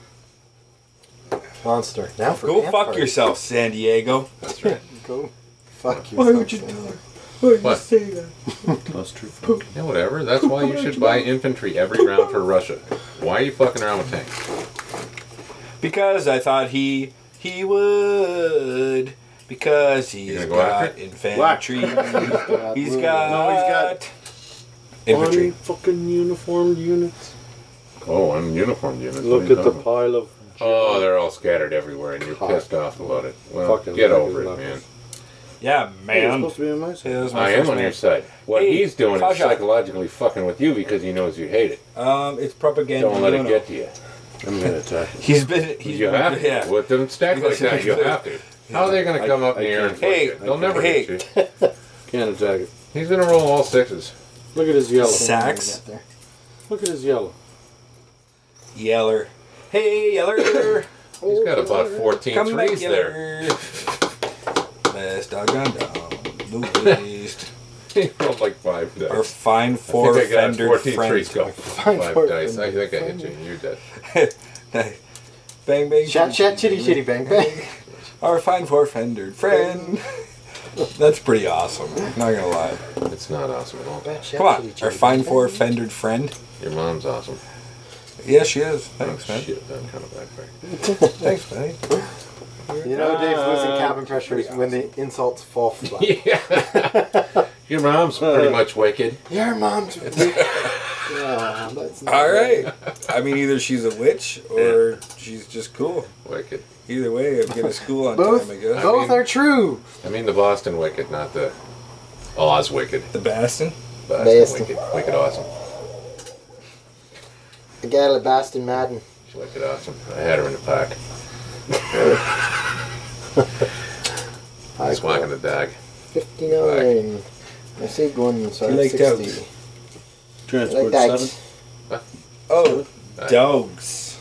Monster. Now for Go dance fuck party. yourself, San Diego. That's right. Go fuck yourself. Why would you do Sandy. What? say that? Yeah, whatever. That's why you should buy infantry every round for Russia. Why are you fucking around with tanks? Because I thought he would. Because he's gonna go after got it? infantry. He's got. No, he's got infantry. Fucking uniformed units. Oh, I'm uniformed units. Look What are you at the talking about? pile of. Oh, they're all scattered everywhere, and you're Cock. pissed off about it. Well, Fucking get like over his it, knuckles. man. Yeah, Hey, you're man. supposed to be on my side. Yeah, that was my I am first on name. your side. What Hey, he's doing is Kasha. psychologically fucking with you because he knows you hate it. It's propaganda. Don't let you it know. get to you. I'm gonna attack. He's been. You have to. Yeah. With them stacks like that, you have to. How are they going to come up in the air and fight Hey, you? They'll never hey. hit you. Can't attack it. He's going to roll all sixes. Look at his yellow. Sacks. There. Look at his yellow. Yeller. Hey, Yeller. He's got about 14 Come back, threes there. Yeller. Best dog on down. The least. He rolled like 5 dice. Our fine I four think I got fendered 14 friend. threes. Go. Fine 5 four dice. I fendered think I hit you. friend. You're dead. Bang, bang. Chat, chat, chitty, chitty, bang, bang. Our fine four fendered friend. That's pretty awesome. Not gonna lie. It's not awesome at all. Come on, our fine four fendered friend. Your mom's awesome. Yeah, she is. Thanks, man. Shit, that kind of backfired. Thanks, buddy. You know, Dave, losing cabin pressure is when the insults fall flat. Yeah. Your mom's pretty much wicked. Your mom's. Yeah, that's not All right. I mean, either she's a witch or she's just cool. Wicked. Either way, I'm getting to school on Both, time, I guess. both are true. I mean the Boston wicked, not the Oz wicked. The Bastion. Boston Boston. wicked. Wicked awesome. The gal at Baston Madden. wicked awesome. I had her in the pack. Just walking the dog. 59. I say going, sorry, You like 60. dogs? Transport Like that. 7. Oh, Right. dogs.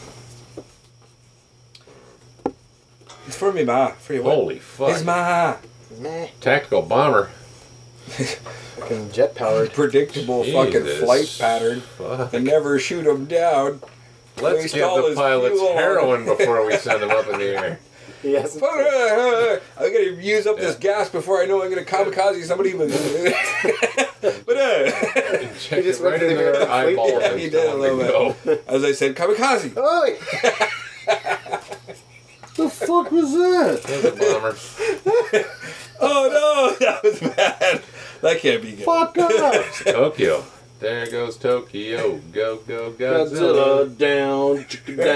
It's for me, ma. For you. What? Holy fuck. It's ma. Meh. Tactical bomber. Fucking jet powered. Predictable fucking Jesus. flight pattern. Fuck. And never shoot them down. Let's Waste give all the his pilots fuel on heroin before we send them up in the air. Yes. I'm gonna use up this gas before I know I'm gonna kamikaze somebody. But Check just it went right to in the their very eyeball. yeah, and he tell did a them little to go. as I said, kamikaze. Oh! The fuck was that? There's a bomber. Oh no, that was bad. That can't be good. Fuck off! Tokyo. There goes Tokyo. Go, go, Godzilla. Godzilla down,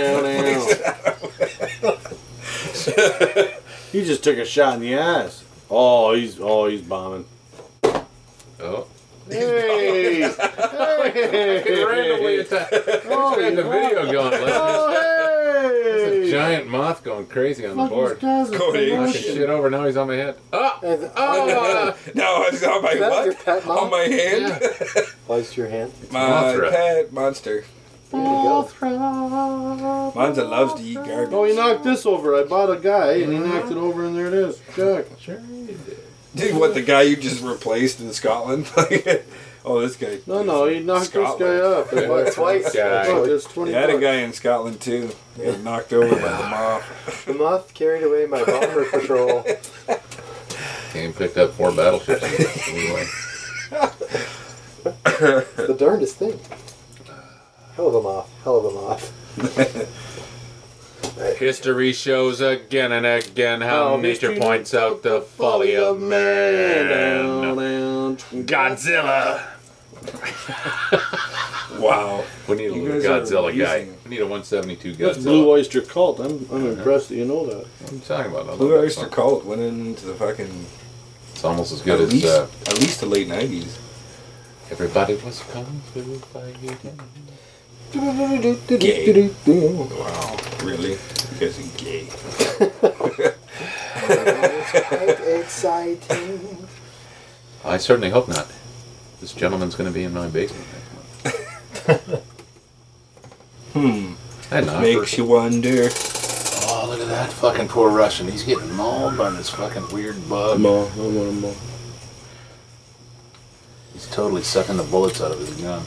down. He just took a shot in the ass. Oh, he's bombing. Oh. Hey! Randomly Hey! attack. Let's get the video going. Let's Oh, There's a hey! giant moth going crazy on the Fuck board. these guys are Cody. Knocking promotion. shit over. Now he's on my head. Oh! And- Oh! No, it's on my Is that your what? pet mom? On my hand. Yeah. Flies to your hand. My Mothra. pet monster. There you go. Monza loves to eat garbage. Oh, he knocked this over. I bought a guy and he knocked it over and there it is. Check. Sure you did. Dude, what, the guy you just replaced in Scotland? Oh, this guy. No, he knocked Scotland. this guy up. Yeah. What, twice? Guy. Look, it's 20 You had a bucks. guy in Scotland too. He got knocked over by the moth. The moth carried away my bomber patrol. Game picked up 4 battleships. Anyway. The darndest thing. Hell of a moth. Hell of a moth. History shows again and again how nature history points out the folly of man. Godzilla! Wow. We need a You little guys are Godzilla guy. using- We need a 172 That's Godzilla. Blue Oyster Cult. I'm impressed that you know that. What are you talking about? I love Blue that Oyster song. Cult went into the fucking It's almost as at good as least the late 90s. Everybody Was Kung Fu Fighting. Gay. Wow. Really? Because he's gay. Quite exciting. I certainly hope not. This gentleman's going to be in my basement next month. I know. Makes you wonder. Oh, look at that fucking poor Russian. He's getting mauled by this fucking weird bug. He's totally sucking the bullets out of his gun.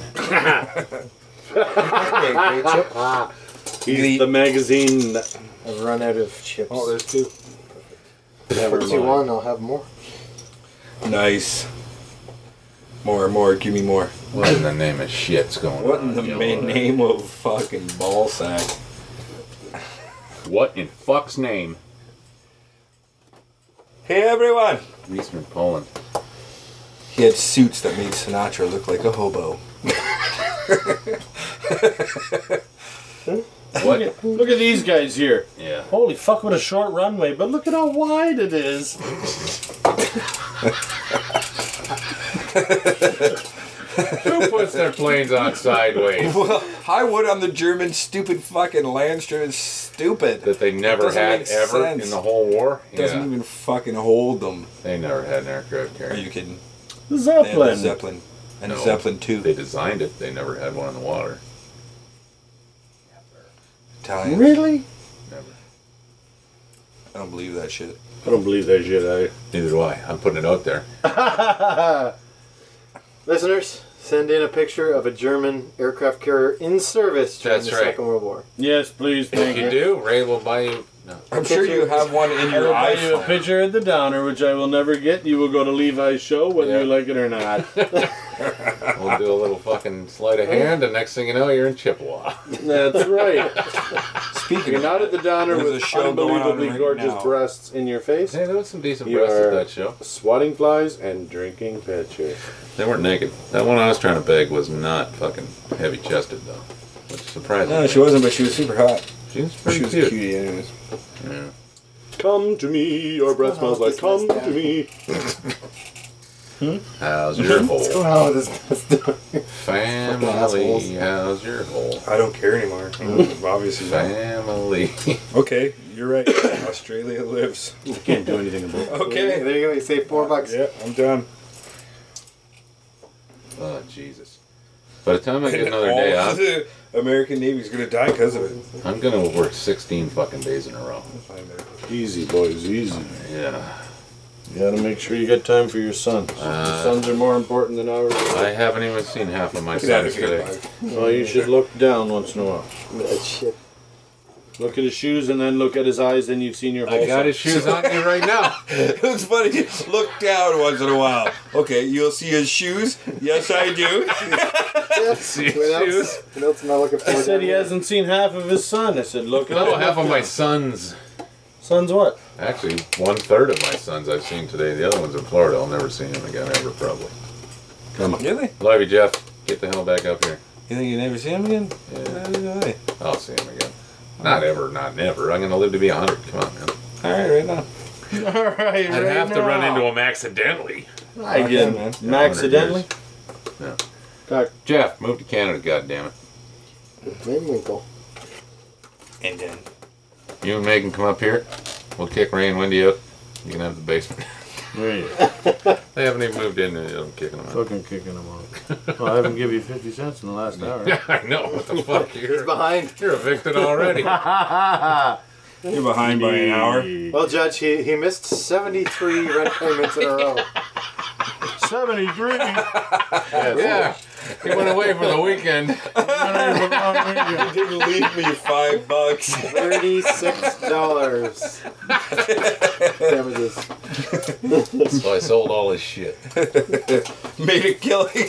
Okay, great chip. He's the magazine. I've run out of chips. Oh, there's 2. Never Put you mind. on, I'll have more. Nice. More. Give me more. What in the name of shit's going What on? in the Yellow? main name of fucking ball sack? What in fuck's name? Hey everyone! Eastern Poland. He had suits that made Sinatra look like a hobo. What? Look at these guys here. Yeah. Holy fuck, what a short runway, but look at how wide it is. Who puts their planes on sideways? Well, I would on the German stupid fucking Landstrom. It's stupid. That they never Doesn't had make ever sense. in the whole war? Doesn't Yeah. even fucking hold them. They never had an aircraft Are carrier. you kidding? The They had the Zeppelin. Zeppelin. And No. the Zeppelin 2. They designed it. They never had one in the water. Italian. Really? Never. I don't believe that shit. I don't believe that shit either. Neither do I. I'm putting it out there. Listeners, send in a picture of a German aircraft carrier in service during That's the right. Second World War. Yes, please, If thank you you. do, Ray will buy you. No. I'm sure you have one in I your will buy you a iPhone. picture of the Downer, which I will never get. You will go to Levi's show, whether Yeah. you like it or not. We'll do a little fucking sleight of hand, and next thing you know, you're in Chippewa. That's right. Speaking You're of not at the Downer There's a with show going on unbelievably right gorgeous now. breasts in your face. Hey, there was some decent You breasts are- at that show. Swatting flies and drinking pictures. They weren't naked. That one I was trying to beg was not fucking heavy chested though, which surprised me. No, she wasn't, but she was super hot. She was pretty She was cute. a cutie anyways. Yeah. Come to me, your breath smells like come to me. How's your What's hole? going on with this dog? Family, assholes. how's your hole? I don't care anymore. Obviously not. Family. Okay, you're right. Australia lives. You can't do anything about it. Okay. There you go. You save $4. Yeah, I'm done. Oh, Jesus. By the time I get another All day of off, the American Navy's gonna die because of it. I'm going to work 16 fucking days in a row. Find out. Easy, boys, easy. Yeah. You gotta make sure you get time for your sons. Your sons are more important than ours. I haven't even seen half of my Get out of sons here, today. Mike. Well, you should look down once in a while. That shit. Look at his shoes and then look at his eyes, then you've seen your whole I got son. his shoes on me right now. It's funny. Look down once in a while. Okay, you'll see his shoes. Yes, I do. See his What else? shoes? What else am I looking for? I said he hasn't seen half of his son. I said, look at No, it. half of my sons. Son's what? Actually, 1/3 of my sons I've seen today. The other one's in Florida. I'll never see him again, ever, probably. Really? Love you, Jeff. Get the hell back up here. You think you never see him again? Yeah. I'll see him again. Not ever, not never. I'm gonna live to be 100. Come on, man. All right now. All right, I'd have to run into him accidentally. Again, man. accidentally. Yeah. God, Jeff, move to Canada, goddammit. Winkle. And then. You and Megan come up here. We'll kick Ray and Wendy out. You can have the basement. there you They haven't even moved in, and I'm kicking them out. Fucking kicking him out. Well, I haven't given you 50 cents in the last hour. Yeah, I know. What the fuck? He's behind. You're evicted already. You're behind by an hour. Well, Judge, he missed 73 rent payments in a row. 73. Yeah. He went away for the weekend. You didn't leave me $5. $36 damages. So I sold all his shit. Made a killing.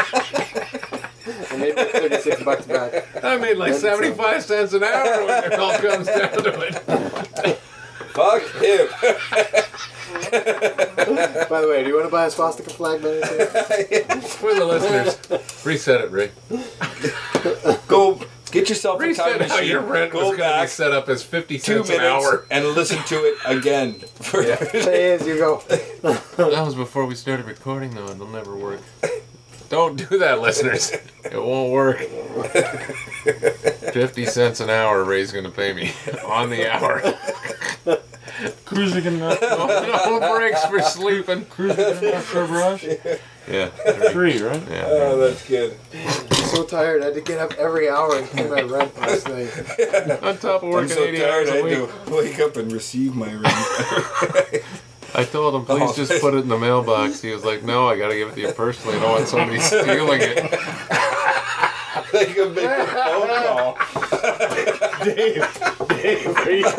I made my $36 back. I made like Then some. 75 cents an hour when it all comes down to it. Fuck him. By the way, do you want to buy a swastika flag, Benny? For the listeners, reset it, Ray. Go get yourself a time Reset how machine. your rent was Go going to be back set up as 50 2 cents minutes an hour. and listen to it again. Pay as you go. That was before we started recording, though. It'll never work. Don't do that, listeners. It won't work. 50 cents an hour Ray's going to pay me on the hour. Cruising in the No breaks for sleeping. brush. Yeah. 3, right? Yeah. Oh, that's good. I'm so tired. I had to get up every hour and pay my rent last night. On top of I'm working so 80 tired hours I a had week. to wake up and receive my rent. I told him, please just put it in the mailbox. He was like, no, I got to give it to you personally. I don't want somebody stealing it. They can make a phone call. Dave, are you...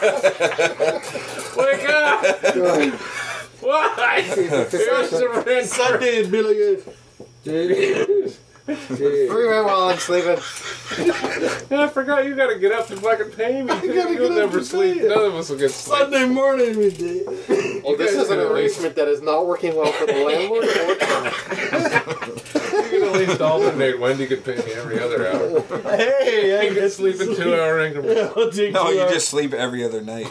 Wake up! Why? Here's the rent. Sunday is Billy is. Free rent while I'm sleeping. I forgot you got to get up to fucking pay me. You'll never sleep. None of us will get sleep. Sunday morning we did. Well, this guys is an can at least- arrangement that is not working well for the landlord or tenant. You can at least alternate. Wendy could pay me every other hour. Hey, I You can sleep in 2 hour increments. I'll take No, 2 you hours. just sleep every other night.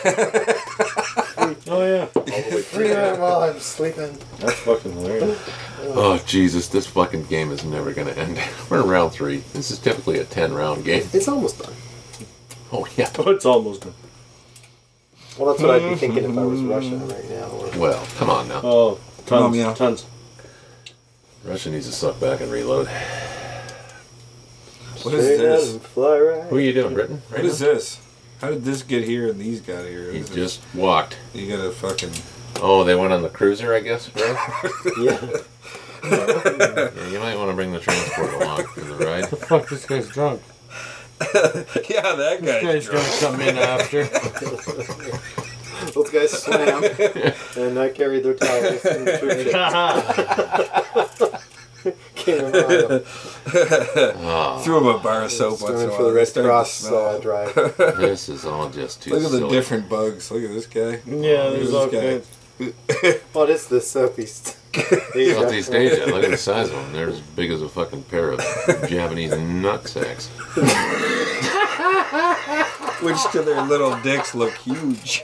Oh yeah. Free rent while I'm sleeping. That's fucking hilarious. Oh, Jesus, this fucking game is never going to end. We're in round 3. This is typically a 10-round game. It's almost done. Oh, yeah. Oh, it's almost done. Well, that's what I'd be thinking if I was Russia right now. Or Well, come on now. Oh, tons, yeah. tons. Russia needs to suck back and reload. What is Stay down this? and fly right. Who are you doing, Britain? What is this? How did this get here and these got here? He This is- just walked. You gotta fucking. Oh, they went on the cruiser, I guess, right? Yeah. Yeah, you might want to bring the transport along for the ride. Fuck, this guy's drunk. Yeah, that This guy's gonna come in after. Those guys swam and I carried their towels and the food came around. Threw him a bar of soap once in a Swimming while. for the They Red started to Cross smell. drive. This is all just too Look at the silly. different bugs. Look at this guy. Yeah, Look there's at all this guy. kinds. What is this Southeast Asia? Southeast Asia, look at the size of them. They're as big as a fucking pair of Japanese nutsacks. Which to their little dicks look huge.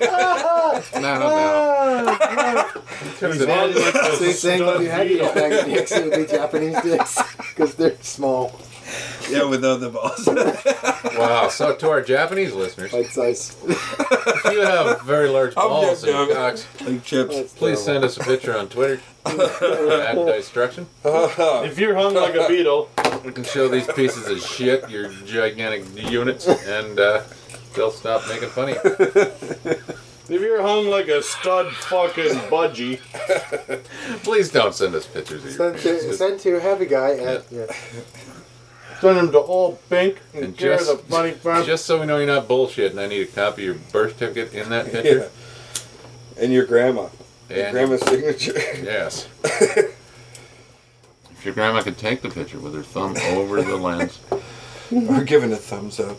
No. So you're saying when you had to get back dicks, it would be Japanese dicks because they're small, Yeah, without the balls. Wow. So to our Japanese listeners, bite size. if you have very large balls in your cocks, Like chips. please send us a picture on Twitter at Destruction. If you're hung like a beetle, We can show these pieces of shit your gigantic units, and they'll stop making fun of you. if you're hung like a stud fucking budgie, Please don't send us pictures of your penises. Send to Heavy Guy at send him to All Pink and And care just- the funny farm. Just so we know you're not bullshitting, I need a copy of your birth certificate in that picture. And your grandma. Your And grandma's signature. yes. If your grandma could take the picture with her thumb over the lens. Or giving a thumbs up.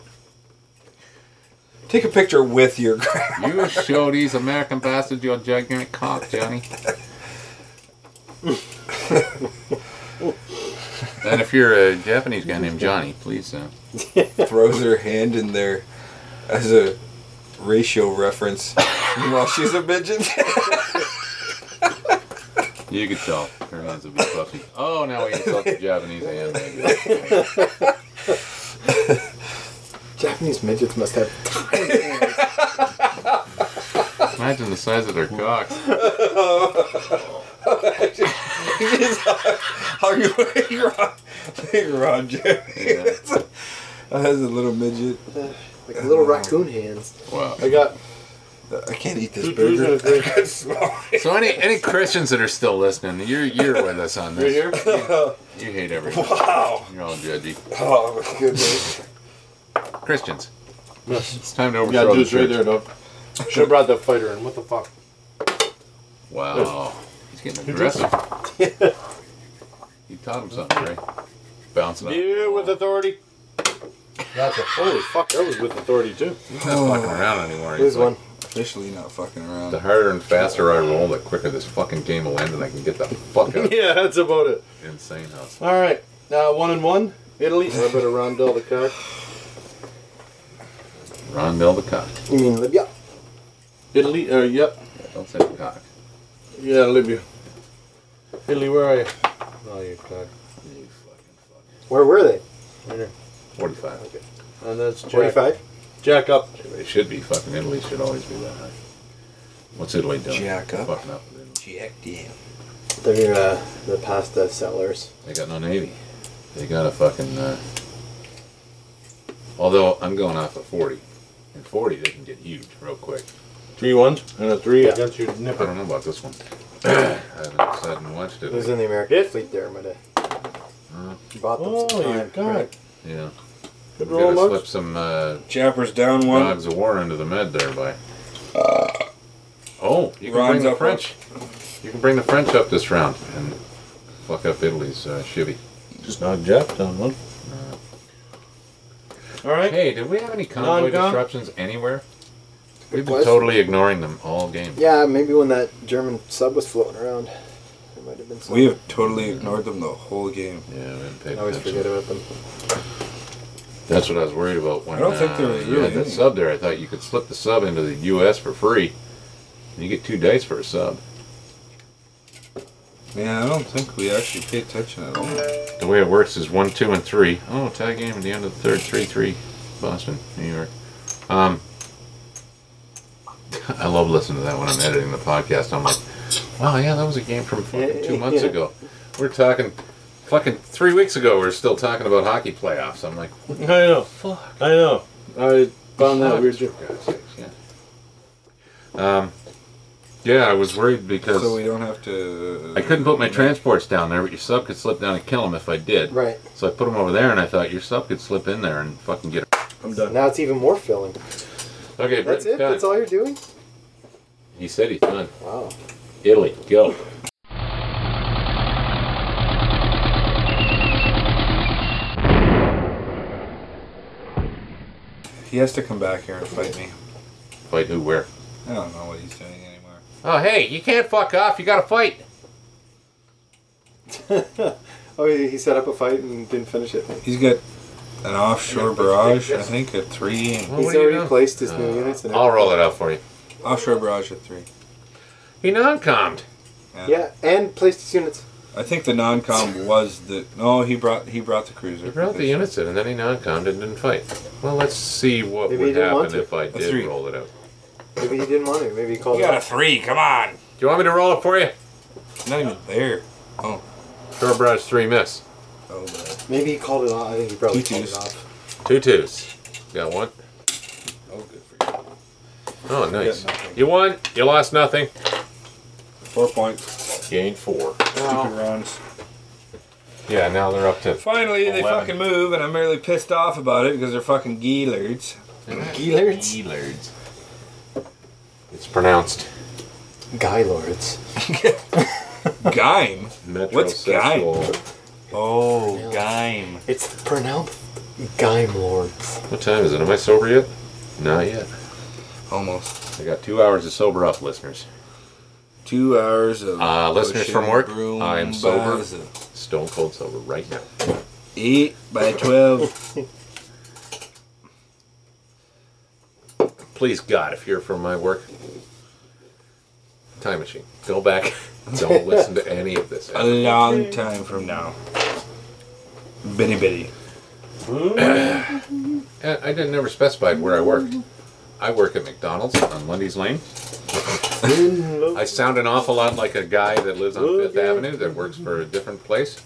Take a picture with your grandma. You show these American bastards your gigantic cock, Johnny. And if you're a Japanese guy named Johnny, please Throws her hand in there as a ratio reference while she's a midget. you could tell her hands would be fluffy. Oh, now we insult the Japanese hand. Japanese midgets must have tiny hands. Imagine the size of their cocks. How you like Ron Jeremy. Yeah. Has a little midget. Like little raccoon hands. Wow. I got I can't eat this 2 twos and burger. a 3 So any Christians that are still listening, you're with us on right this. here. You hate everything. Wow. You're all judgy. Oh my goodness. Christians, Yes. it's time to You overthrow got the juice right church. there, dog. Should have brought that fighter in. What the fuck? Wow. He's getting aggressive. You taught him something, Ray. Bouncing up. Yeah, with authority. Gotcha. Holy fuck, that was with authority too. He's not fucking around anymore. Here's He's like, one. Officially not fucking around. the harder and faster I roll, the quicker this fucking game will end and I can get the fuck out of Yeah, that's about it. insane house. All right, now 1-1. Italy. A little bit of Rondell the cock. Rondell the cock. You mean Libya? Italy. Yep. Yeah, don't say the cock. Yeah, Libya. Italy, where are you? Oh, you cock. You fucking fuck. Where were they? Right here. 45. Okay. And that's Jack. 45? Jack up. They should be. Fucking Italy should always be that high. What's Italy doing? Jack up. Fucking up. Jack damn. They're the pasta sellers. They got no navy. They got a fucking. Although I'm going off of 40. In 40 they can get huge real quick. 3 1s and a 3 Yeah. against your I nipper. don't know about this one. I haven't sat and watched It was it. in the American fleet there, but bought them Oh, some you time. got it. Yeah. Good We roll, gotta slip Mugs. some Chappers down one. dogs of war into the med there by. Oh, you can Ron's bring the up French. You can bring the French up this round and fuck up Italy's shivvy. Just knock Jack down one. All right. Hey, did we have any convoy Non-con? disruptions anywhere? We've been question. totally ignoring them all game. Yeah, maybe when that German sub was floating around, there might have been some. We have totally ignored them the whole game. Yeah, we didn't pay I always attention. forget about them. That's what I was worried about when I don't think there was you really had that any. sub there. I thought you could slip the sub into the U.S. for free. And you get 2 dice for a sub. Yeah, I don't think we actually pay attention at all. The way it works is 1, 2, and 3. Oh, tie game at the end of the third. 3-3. Boston, New York. I love listening to that when I'm editing the podcast. I'm like, wow, yeah, that was a game from fucking 2 months Yeah. ago. We're talking, fucking 3 weeks ago, we were still talking about hockey playoffs. I'm like, I know. fuck. I know. I found that weird. For God's sakes, yeah. Yeah, I was worried because So we don't have to. I couldn't put my transports down there, but your sub could slip down and kill them if I did. Right. So I put them over there, and I thought your sub could slip in there and fucking get it. I'm done. Now it's even more filling. Okay, That's Brit's it? done. That's all you're doing? He said he's done. Wow. Italy, go. He has to come back here and fight me. Fight who, where? I don't know what he's doing anymore. Oh, hey, you can't fuck off. You gotta fight. Oh, he set up a fight and didn't finish it. He's got an offshore barrage, I think, at 3. And Well, He's what do you already know? placed his new units. And I'll roll it out for you. offshore barrage at 3. He non-commed. Yeah, and placed his units. I think the non-com was the... No, he brought the cruiser. He brought the units in, and then he non-commed and didn't fight. Well, let's see what Maybe he would didn't want happen to. if I A did 3. roll it out. Maybe he didn't want to. Maybe he called You it got a off. 3, come on! Do you want me to roll it for you? It's not even there. Oh. Shore Barrage 3 miss. Oh, bad. Maybe he called it off. I think he probably 2 called twos. it off. 2 twos. Got one. Oh, good for you. Oh, nice. Got nothing. You won. You lost nothing. 4 points. Gained 4. Stupid runs. Yeah, now they're up to... Finally, they 11. fucking move, and I'm really pissed off about it because they're fucking geelards. Geelards? Geelards. It's pronounced Guy Lords. Gime? What's metrosexual. Oh, Yeah. Gime. It's pronounced Gime Lords. What time is it? Am I sober yet? Not yet. Almost. I got 2 hours to sober up, listeners. 2 hours of Listeners pushing from work, broom I am sober. bars. Stone cold sober right now. 8 by 12. Please, God, if you're from my work, time machine. Go back. Don't listen to any of this. A long time from now. Bitty bitty. I didn't never specify where I worked. I work at McDonald's on Lundy's Lane. I sound an awful lot like a guy that lives on Fifth Avenue that works for a different place.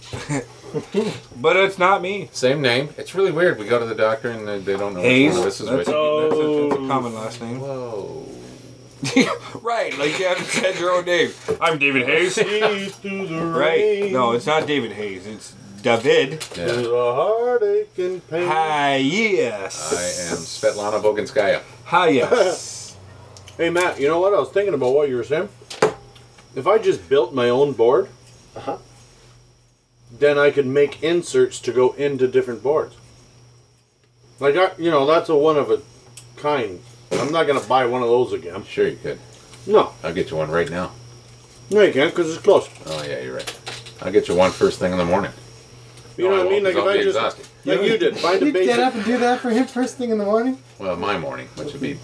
But it's not me. Same name. It's really weird. We go to the doctor and they don't know Hayes. which one of us is That's, which. that's a common last name. Whoa. Right, like you haven't said your own name. I'm David Hayes. Right. No, it's not David Hayes. It's David. Yeah. There's a heartache and pain. Hi, yes. I am Svetlana Boginskaya. Hi, yes. Hey, Matt, you know what? I was thinking about what you were saying. If I just built my own board, Uh-huh. then I could make inserts to go into different boards. Like, that's a one of a kind. I'm not going to buy one of those again. Sure you could. No. I'll get you one right now. No, you can't, because it's close. Oh yeah, you're right. I'll get you one first thing in the morning. You know what I mean? Like, if I'll I be just... exhausted. Like you did. Find a You'd get basic... up and do that for him first thing in the morning? Well, my morning, which would be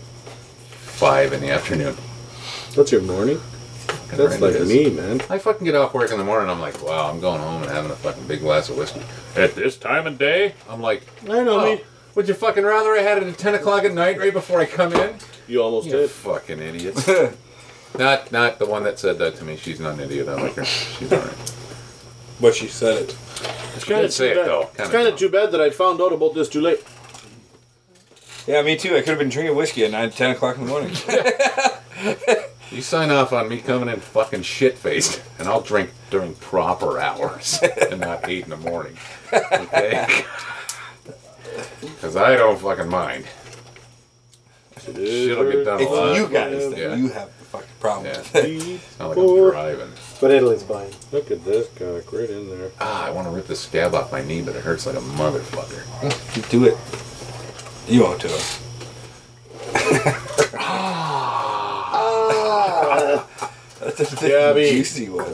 5 in the afternoon. That's your morning? That's Right, like it is. me, man. I fucking get off work in the morning. I'm like, wow, I'm going home and having a fucking big glass of whiskey. At this time of day, I'm like, I know oh, me. would you fucking rather I had it at 10 o'clock at night right before I come in? You almost You did. fucking idiots. Not the one that said that to me. She's not an idiot. I like her. She's alright. But she said it. It's She did say it, though. It's Kinda kind of dumb. too bad that I found out about this too late. Yeah, me too. I could have been drinking whiskey at 10 o'clock in the morning. You sign off on me coming in fucking shit-faced, and I'll drink during proper hours and not 8 in the morning. Okay? Because I don't fucking mind. Shit'll get done a lot. It's you guys that Yeah. you have the fucking problem Yeah. with it. It's not like I'm driving. But Italy's fine. Look at this cock right in there. I want to rip the scab off my knee, but it hurts like a motherfucker. Do it. You won't do it. That's a big Gabby. juicy one.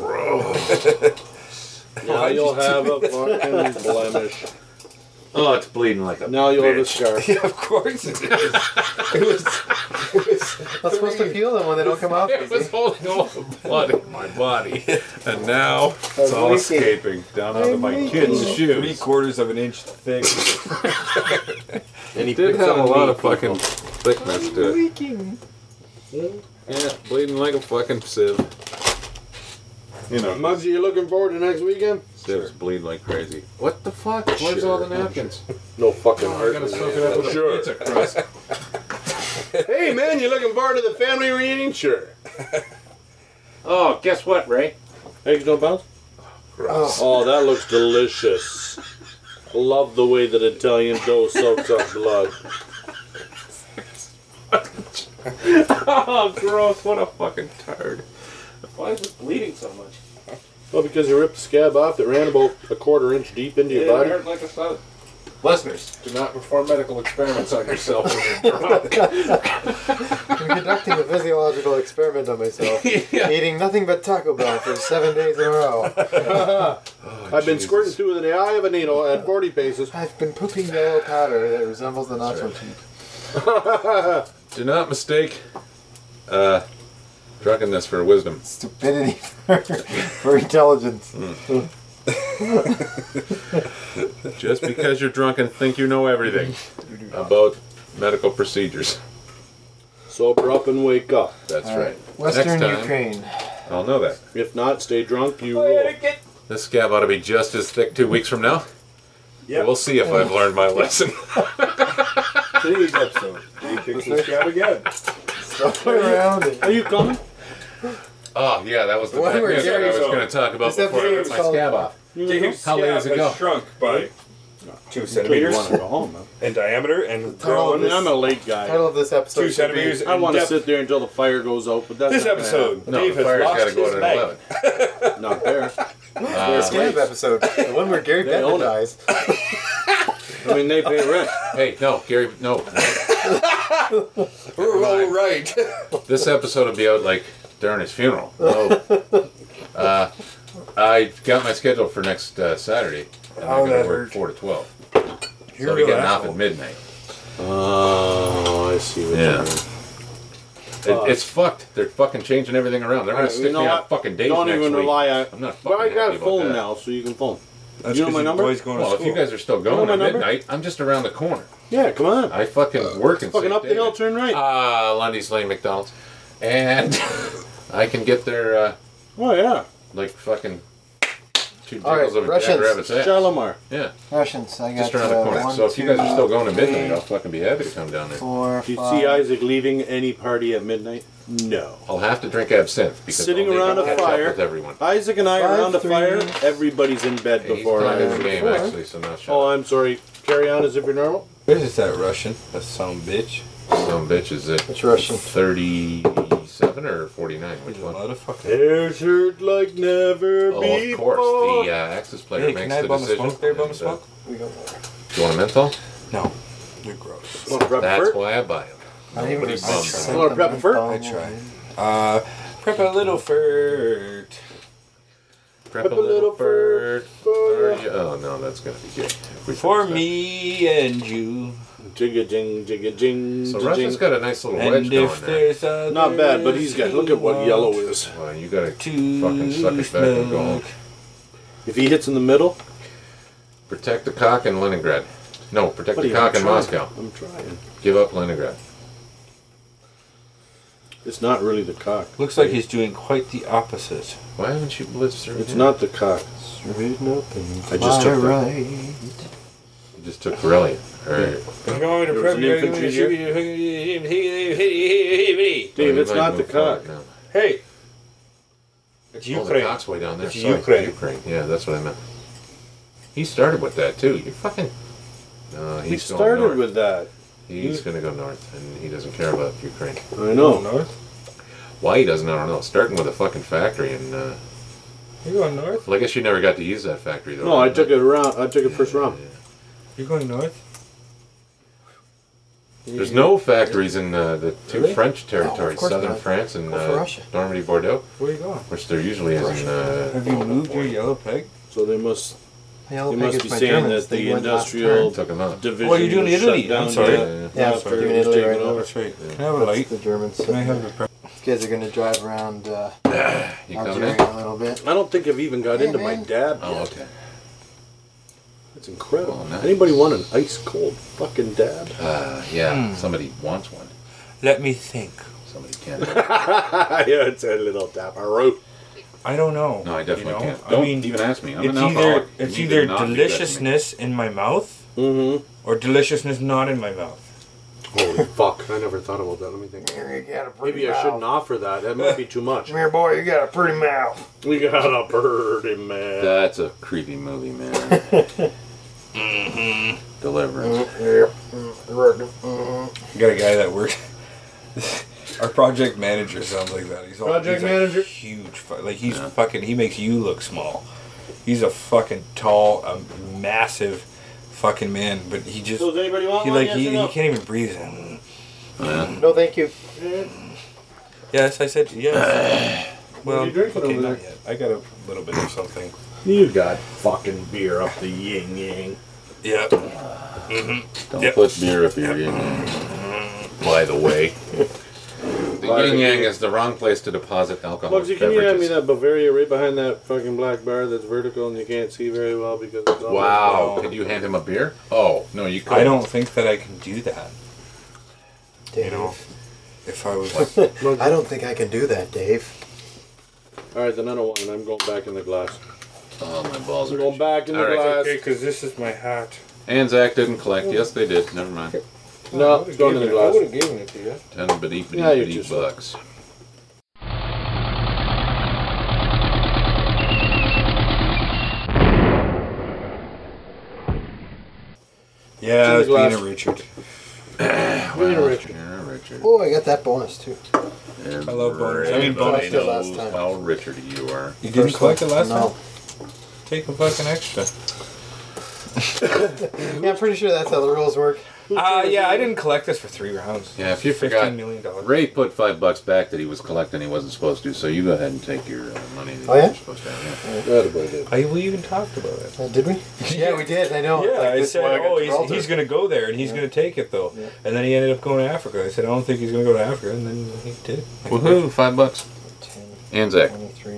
Now you'll have a fucking blemish. Oh, it's bleeding like a Now you'll have a bitch. scar. Yeah, of course it is. That's supposed to heal them when they don't come off It was easy. holding all the blood in my body, and now it's all leaking. escaping down onto my kids' shoes. 3/4 of an inch thick. And he Did picks have a on lot me, of fucking thickness to it. Leaking. Yeah, bleeding like a fucking sieve. You know, Muggsy, you looking forward to next weekend? sieves bleed like crazy. What the fuck? Where's Sure, all the napkins? No fucking I'm heart. gonna in soak me. it up with Sure. a pizza crust. Hey man, you looking forward to the family reunion? Sure. Oh, guess what, Ray? Eggs, no pounds? Gross. Oh, that looks delicious. Love the way that Italian dough soaks up blood. Oh, gross! What a fucking turd. Why is it bleeding so much? Well, because you ripped the scab off that ran about a 1/4 inch deep into your body. hurt like a son. Listeners, do not perform medical experiments on yourself when you're drunk. I'm conducting a physiological experiment on myself. Eating nothing but Taco Bell for 7 days in a row. I've been squirting through the eye of a needle at 40 paces. I've been pooping yellow powder that resembles the nacho cheese. Do not mistake drunkenness for wisdom. Stupidity for intelligence. Just because you're drunk and think you know everything about medical procedures. Sober up and wake up. That's All right. Western Next time, Ukraine. I'll know that. If not, stay drunk. You will. This scab ought to be just as thick 2 weeks from now. Yep. We'll see if I've learned my lesson. Today's episode. Jay kicks the scab again. Stuff around it. Are you coming? Oh, yeah, that was the One bad where news that I was Gary's going to talk about This before I episode ripped is my called- scab off. Jay's How late scab does it has go? shrunk by 2 You centimeters want to go home, man. in diameter and Title of grown I'm a late guy. Title of this episode 2 should centimeters. I want to in depth. sit there until the fire goes out, but that's This not gonna episode, No, Dave the has fire's lost got to go his to bag. 11. happen. Not there. be a scab episode. The one where Gary They own Bettman it. dies. I mean, they pay rent. Hey, no, Gary, no. Oh, right. This episode will be out like during his funeral. Oh. I got my schedule for next Saturday, and Oh, I'm going that to work hurt. 4 to 12. You're So I'll be real getting off asshole. at midnight. Oh, I see what Yeah. you mean. It's fucked. They're fucking changing everything around. They're going to stick me on fucking days Don't next even week. rely on. I'm not Well, I fucking got happy a about phone that. now, so you can phone. That's You know 'cause my your number? boy's going Well, to if school. you guys are still know going my at number? midnight, I'm just around the corner. Yeah, come on. I fucking work in Fucking St. up the hill, David. turn right. Lundy's Lane, McDonald's. And I can get there Oh, yeah. like fucking 2 All right, jiggles of a Russians. jackrabbit's ass. Shalimar. Yeah, Russians. I got just around the corner. 1, So if you guys are 2, still going to midnight, 3, I'll fucking be happy to come down there. 4, Do you 5. see Isaac leaving any party at midnight? No. I'll have to drink absinthe because Sitting I'll need around to a catch up fire. with everyone. Isaac and I are 5, around a 3. fire. Everybody's in bed Hey, he's before playing his Isaac. game Before. actually, so now shut Oh, up. I'm sorry. Carry on as if you're normal. Where is that Russian? That some bitch. Some bitch is at It's Russian. 37 or 49. Which He's a one? motherfucker. There's hurt like never Oh, before. of course. The Axis player Hey, makes can I the bum a decision. smoke there, bum a and, smoke? We got more. Do you want a menthol? No. You're gross. Want to prep a That's furt? why I buy them. Not even Nobody's a bummed. cent You wanna of prep a furt? menthol. I try. Prep a little furt. Prep a little bird. Oh no, that's gonna be good. If we For finish that. me and you. Jigga jing, jigga jing. So jing. Russia's got a nice little wedge And going if there. there's others Not bad, but he's got. Look at what who yellow want is. Well, you gotta to fucking suck it back and go home. smoke. If he hits in the middle, Protect the cock in Leningrad. No, protect buddy, the cock I'm in trying. Moscow. I'm trying. Give up Leningrad. It's not really the cock. Looks like he's doing quite the opposite. Why haven't you blitzed through? It's here? not the cock. Straighten up and I just took that. right. You just took Corellian. Alright. I'm going to There was an infantry here. Dave, it's not the cock. No. Hey! It's Oh, the Ukraine. cock's way down there. It's Sorry, Ukraine. Ukraine. Yeah, that's what I meant. He started with that too. You fucking. No, He he's going started north. with that. He's going to go north, and he doesn't care about Ukraine. I know. North? Why he doesn't, I don't know. Starting with a fucking factory, and You're going north? well, I guess you never got to use that factory though. No, I took it around. I took it first round. You're going north? There's no factories in the two Really? French Oh, territories, of course southern not. France and Go for Russia. Normandy, Bordeaux, Where are you going? which there usually is in. Have you moved your yellow peg? So they must. Yellow You pig must is be my saying Germans. that They the went last industrial turn. Took him out. division. Oh, you're doing was Italy. shut down I'm sorry. yet. Yeah, Yeah, That's we're where doing it was Italy taken right now. over. That's right. Yeah. Can I have a light? The Germans. Can I have the prep? These guys are going to drive around You coming Algeria in? a little bit. I don't think I've even got Hey, into my man. dab Oh, yet. okay. It's incredible. Oh, nice. Anybody want an ice cold fucking dab? Yeah, somebody wants one. Let me think. Somebody can. Yeah, it's a little dab. I don't know. No, I definitely you know? can't. I Don't mean, even ask me. I'm it's an either alcoholic. it's You either need to not do that to me. deliciousness in my mouth Mm-hmm. or deliciousness not in my mouth. Holy fuck! I never thought about that. Let me think. You got a pretty Maybe I shouldn't offer that. That might be too much. Come here, boy. You got a pretty mouth. We got a birdie, man. That's a creepy movie, man. Deliverance. I got a guy that works. Our project manager sounds like that. He's Project he's manager? huge. Like he's fucking. He makes you look small. He's a fucking tall, massive, fucking man, but he just So does anybody want he one? like Yes he, or he no? can't even breathe. No, thank you. Yes, I said yes. Well, are you drinking okay, over not there? yet. I got a little bit of something. You got fucking beer up the yin yang. Yeah. Don't Yep. put beer up your yin yang. By the way. The yin yang is the wrong place to deposit alcohol. Bugsy, can you hand me that Bavaria right behind that fucking black bar that's vertical and you can't see very well because it's all Wow. Could you hand him a beer? Oh, no, you couldn't. I don't think that I can do that. Dave. You know, if I was. I don't think I can do that, Dave. Alright, then I don't want it. I'm going back in the glass. Oh, my balls I'm are going back in the All right, glass. Okay, because this is my hat. Anzac didn't collect. Yes, they did. Never mind. No, it's going in the I glass. would have given it to you. 10 bitty Yeah, you're bitty just- bucks. Yeah, in it's the glass. being a Richard. Well, Richard. Yeah, Richard. Oh, I got that bonus too. I love boners. I mean, Everybody bonus. Last knows time. how Richard you are. You didn't First collect it one. last No. time? Take a fucking extra. Yeah, I'm pretty sure that's how the rules work. Yeah, I didn't collect this for 3 rounds. Yeah, if you $15 forgot, million. Ray put $5 back that he was collecting he wasn't supposed to, so you go ahead and take your money that Oh, yeah? you're supposed to have. We even talked about it. Did we? Yeah, we did. I know. Yeah, Like, I this is said, why I got oh, Gibraltar. he's going to go there and he's going to take it though. Yeah. And then he ended up going to Africa. I said, I don't think he's going to go to Africa, and then he did. Woohoo, $5. 10, Anzac. 23,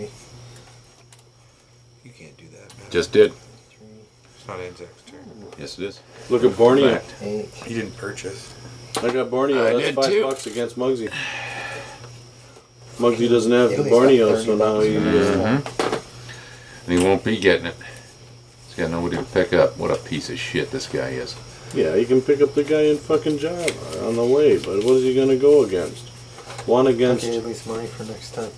You can't do that, man. Just did. 3, It's not Anzac's turn. Yes, it is. Look at Borneo. Fact. 8. He didn't purchase. I got Borneo. I That's did too. $5 against Muggsy. Muggsy doesn't have the Haley's got Borneo, 30 so now bucks. he. And he won't be getting it. He's got nobody to pick up. What a piece of shit this guy is. Yeah, he can pick up the guy in fucking Java on the way, but what is he going to go against? One against. Okay, at least money for next time.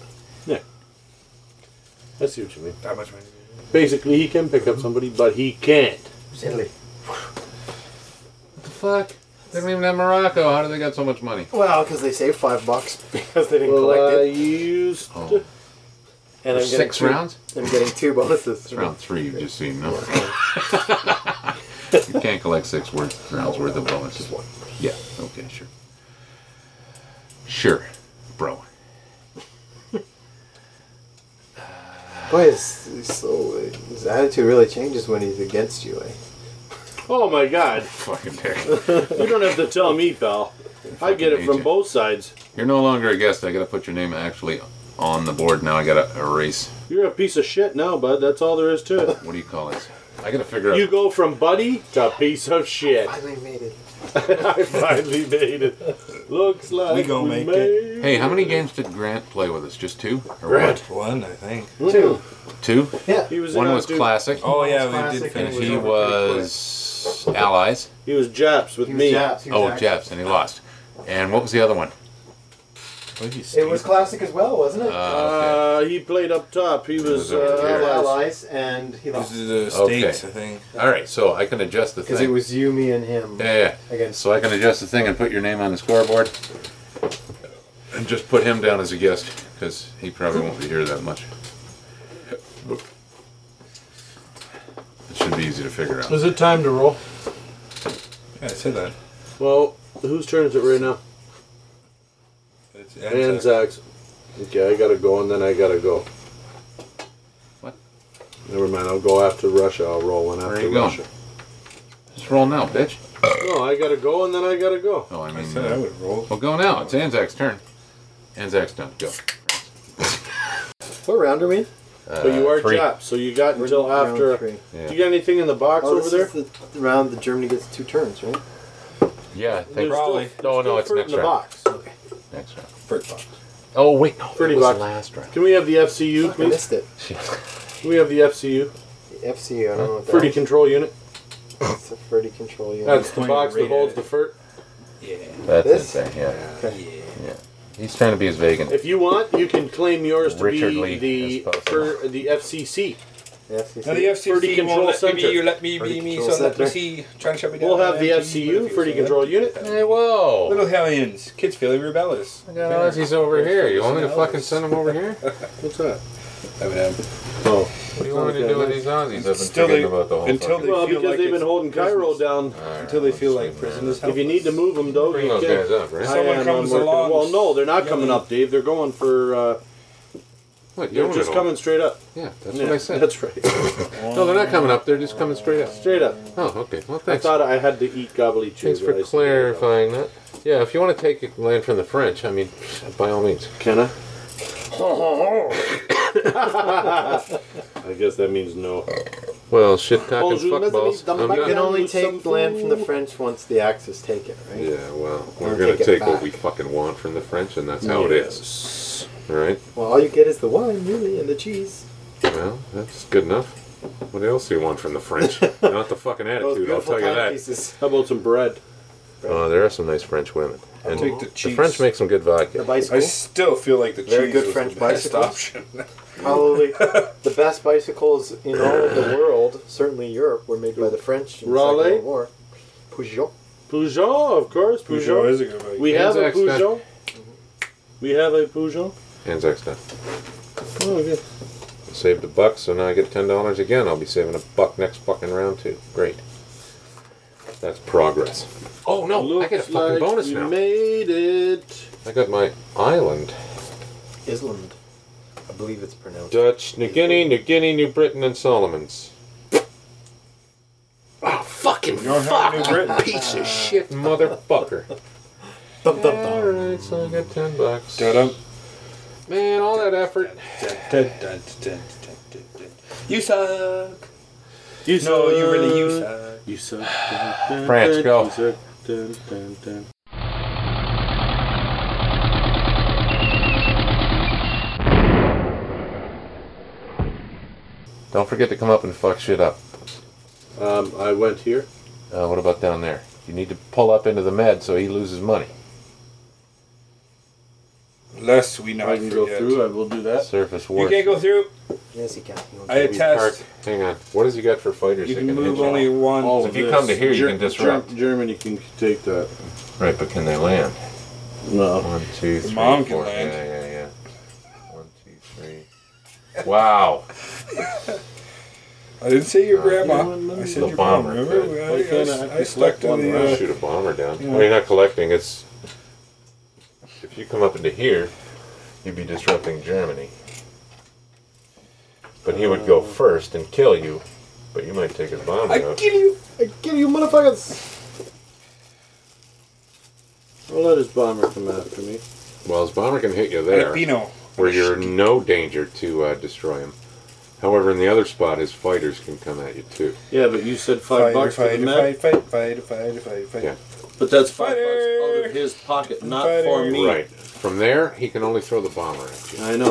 I see what you mean. That much money. Basically, he can pick up somebody, but he can't. Italy. What the fuck? They don't even have Morocco. How do they got so much money? Well, because they saved $5 because they didn't Well, collect I it. used. Oh. And For I'm getting 6 two, rounds? I'm getting 2 bonuses. It's round 3, you've just seen, no? You can't collect 6 rounds worth of bonuses. Yeah, okay, sure. Sure, bro. Boy, his attitude really changes when he's against you, eh? Oh my god. Fucking dick. You don't have to tell me, pal. I get it from agent. both sides. You're no longer a guest. I gotta put your name actually on the board now. I gotta erase. You're a piece of shit now, bud. That's all there is to it. What do you call it? I gotta figure out. You go from buddy to piece of shit. Finally made it. I finally made it. Looks like We gonna make it. Hey, how many games did Grant play with us? Just 2? Or Grant. One, I think. 2. 2? Yeah. He was One in was dude. classic, Oh, yeah, we Classic did and finish he it. was allies. He was Japs with He was me. Japs. He was Oh, Japs. Japs, and he lost. And what was the other one? What did you It say? was classic as well, wasn't it? Okay. He played up top. He was was over here. allies. Allies, and he This lost. is the Okay. States, I think. All right, so I can adjust the Because it thing. was you, me, and him Yeah. against. So I can adjust the thing and put your name on the scoreboard, and just put him down as a guest because he probably won't be here that much. It should be easy to figure out. Is it time to roll? Yeah, I said that. Well, whose turn is it right now? It's Anzac's. Okay, I gotta go and then I gotta go. What? Never mind, I'll go after Russia. I'll roll one Where after are you going? Russia. Just roll now, bitch. No, I gotta go and then I gotta go. Oh, I I mean, said I would roll. well, go now. It's Anzac's turn. Anzac's done. Go. What round are we in? But you are 3. Japs, so you got until Round after. 3. Yeah. Do you got anything in the box Oh, over this there? is the round that Germany gets 2 turns, right? Yeah, I There's think Probably. Still, No, no, there's it's still fruit next in the round. box. Okay. next round. First box. Oh wait, no, Pretty it was bucks. last round. Can we have the FCU, I please? missed it. Can we have the FCU? The FCU, I don't know what that Fruity is. Control Unit. It's a Fruity control unit. That's the Point box that right holds at the it. FERT. Yeah. That's This? insane. Yeah, Okay. yeah. He's trying to be as vegan. If you want, you can claim yours to Richard be Lee the as possible. the FCC. The FCC. Now the FCC Fruity Control won't let me Center. be, you let me Fruity be me, Control so let me Center. see. Trying to shut me down. We'll have on the MTV, FCU, but Fruity if you Control say Unit. Hey, whoa! Little hellions. Kids feeling rebellious. Guys, he's over here. You want me to fucking send him over here? What's that? M&M. Oh, What do you want me to do with these Aussies? I've been Still forgetting they- about the whole until fucking- they Well, feel because like they've been it's holding Cairo business. down. Until they feel like prison is If you need to move them, though, Bring you those can. guys up, right? Someone I'm comes working- along- Well, no, they're not Yeah, coming they- up, Dave. They're going for. What, They're you just own it all. coming straight up. Yeah, that's Yeah, what I said. That's right. No, they're not coming up. They're just coming straight up. Straight up. Oh, okay. Well, I thanks. thought I had to eat gobbly chew. Thanks for clarifying that. Yeah, if you want to take land from the French, I mean, by all means. Can I? I guess that means no. Well, shit talking Bonjour, mes amis. fuckballs. I'm You can done. only Some take land from the food. French once the Axis take it, right? Yeah, well, we're Or going to take it take what back. we fucking want from the French, and that's how it is. Yes. All right? Well, all you get is the wine, really, and the cheese. Well, that's good enough. What else do you want from the French? Not the fucking Those attitude, I'll beautiful tell you that. timepieces. How about some bread? There are some nice French women. And take the the cheese. French make some good The vodka. bicycle. I still feel like the Very cheese good was French the best bicycles. option. Probably the best bicycles in all of the world, certainly Europe, were made by the French in the Second Raleigh? World War. Peugeot. Peugeot, of course. Peugeot is a good bike. We have a Anzac stuff. Peugeot. We have a Peugeot. Anzac stuff. Oh, good. Saved $1, so now I get $10 again. I'll be saving $1 next fucking round too. Great. That's progress. Oh no, I get a fucking like bonus we now. made it. I got my island. Island. I believe it's pronounced. Dutch, New Guinea, New Britain, and Solomons. Oh, fucking You don't have New Britain. piece of shit motherfucker. Dum, dum, dum. Alright, so I got $10. Dun-dun. Man, all that effort. You suck. You No, you really you suck. suck. You suck. France, go. You suck. Dun, dun, dun. Don't forget to come up and fuck shit up. I went here. What about down there? You need to pull up into the med so he loses money. Lest we not I can go forget. through. I will do that. Surface You war. can't go through. Yes, you can. You want I to- attest. Hang on. What has he got for fighters You that can can move hit you? only one. All If of you this. come to here, you can disrupt. Germany can take that. Right, but can they land? No. 1, 2, 3, mom can 4. land. Yeah. 1, 2, 3. Wow. I didn't say your grandma. The I said your bomber, mom. Remember? right. Why can't I I stuck to collect one the. I'll shoot a bomber down. Yeah. Well, you're not collecting. It's if you come up into here, you'd be disrupting Germany. But he would go first and kill you. But you might take his bomber I out. kill you. I kill you, motherfuckers! I'll let his bomber come after me. Well, his bomber can hit you there, Filipino. where you're in no danger to destroy him. However, in the other spot, his fighters can come at you too. Yeah, but you said $5 for the med. Fight. Yeah. But that's $5 Fighter! out of his pocket, not Fighter! for me. Right. From there, he can only throw the bomber at you. I know.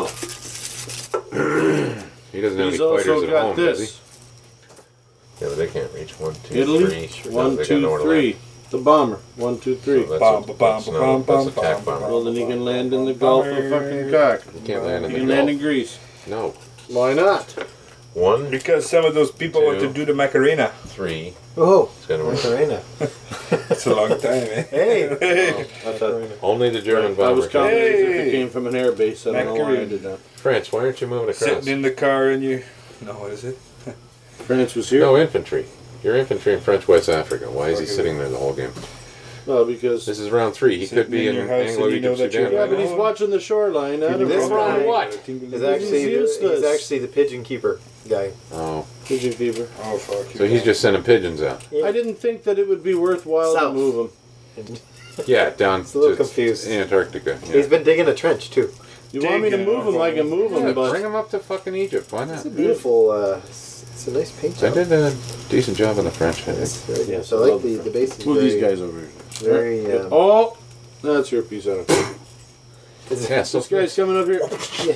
He doesn't have He's any fighters also at got home, does this. he? Yeah, but they can't reach. 1, 2, Italy. 3. One, They got two, nowhere to three. land. The bomber. 1, 2, 3. So that's Bum, a- bum, that's bum, no- bum, that's bum, attack bum, bomber. bum. Well, then he can land in the Gulf of fucking cock. You can't land in He the can land in Gulf. Greece. No. Why not? 1, Because some of those people want to Two. do the Macarena. 3. Oh, It's gonna work. Macarena. It's a long time, eh? Hey! Hey. I thought Only the German I bomber. was can. counting as if Hey! it came from an air base. I don't know why I Macarena. did that. France, why aren't you moving across? Sitting in the car and you. No, what is it? France was here. No, infantry. You're infantry in French West Africa. Why is he Okay. sitting there the whole game? Well, because This is round 3. He Sitting could be in in your house and you know Anglo-Egypt that you're- Sudan. yeah, right but now. he's watching the shoreline. I don't This know. round what? He's actually, useless. he's actually the pigeon keeper guy. Oh, Pigeon fever. Oh, fuck. so he's just sending pigeons out. I didn't think that it would be worthwhile South. to move him. Yeah, down It's a little to confused. Antarctica. He's Yeah. been digging a trench, too. You want me to move him? I can move Yeah, him, but bring him up to fucking Egypt. Why not? It's a beautiful, it's a nice paint I job. did a decent job on the French, I It's think. very Yes, nice. I I like love the the base is move very, these guys over here. very, Oh, that's your piece out of it. Yeah, so This guy's coming up here. Yeah.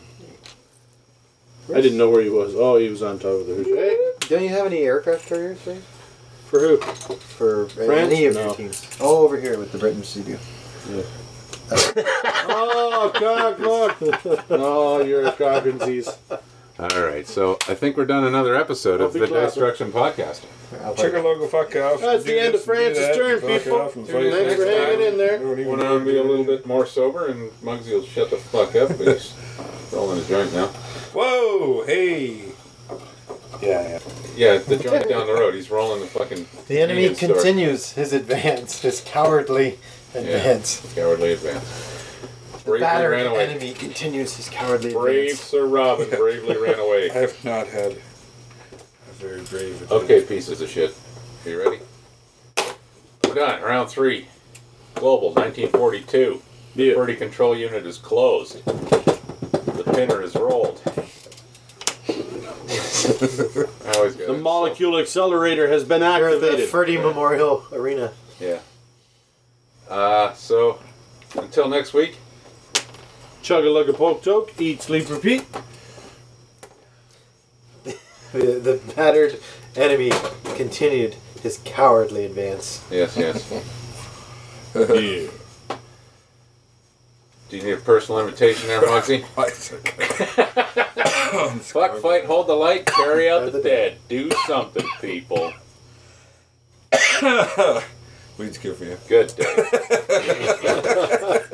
I didn't know where he was. Oh, he was on top of the roof. Hey, Don't you have any aircraft carriers, right? for who? For France? any of No. your teams? Oh, over here with the Britons, you do. Oh, cock, look. Oh, you're a cock and tease. All right, so I think we're done another episode I'll of be the clapping. Destruction Podcast. Check a logo, fuck off. That's Do the end this of and do France's that, turn, fuck people. off and Thanks fight Thanks for next hanging time. in there. Don't even When do I'll be a it. little bit more sober and Muggsy will shut the fuck up, but he's rolling his joint now. Whoa, hey. Yeah. Yeah, the joint down the road. He's rolling the fucking. The enemy convenience store. continues his advance, his cowardly advance. Cowardly advance. The Bravely battered ran away. enemy continues his cowardly Brave advance. Sir Robin bravely ran away. I have not had a very brave adventure. Okay, pieces of shit. Are you ready? We're done. Round 3. Global, 1942. Yeah. Birdie control unit is closed. The pinner is rolled. I always get The it. molecule accelerator has been Here at the activated. Ferdy Memorial Arena. Yeah. So, until next week. Chug a lug a poke toke, eat, sleep, repeat. The battered enemy continued his cowardly advance. Yes, yes. Yeah. Do you need a personal invitation there, Moxie? It's okay. Fuck, fight, hold the light, carry out the dead. Do something, people. Weed's good for you. Good day.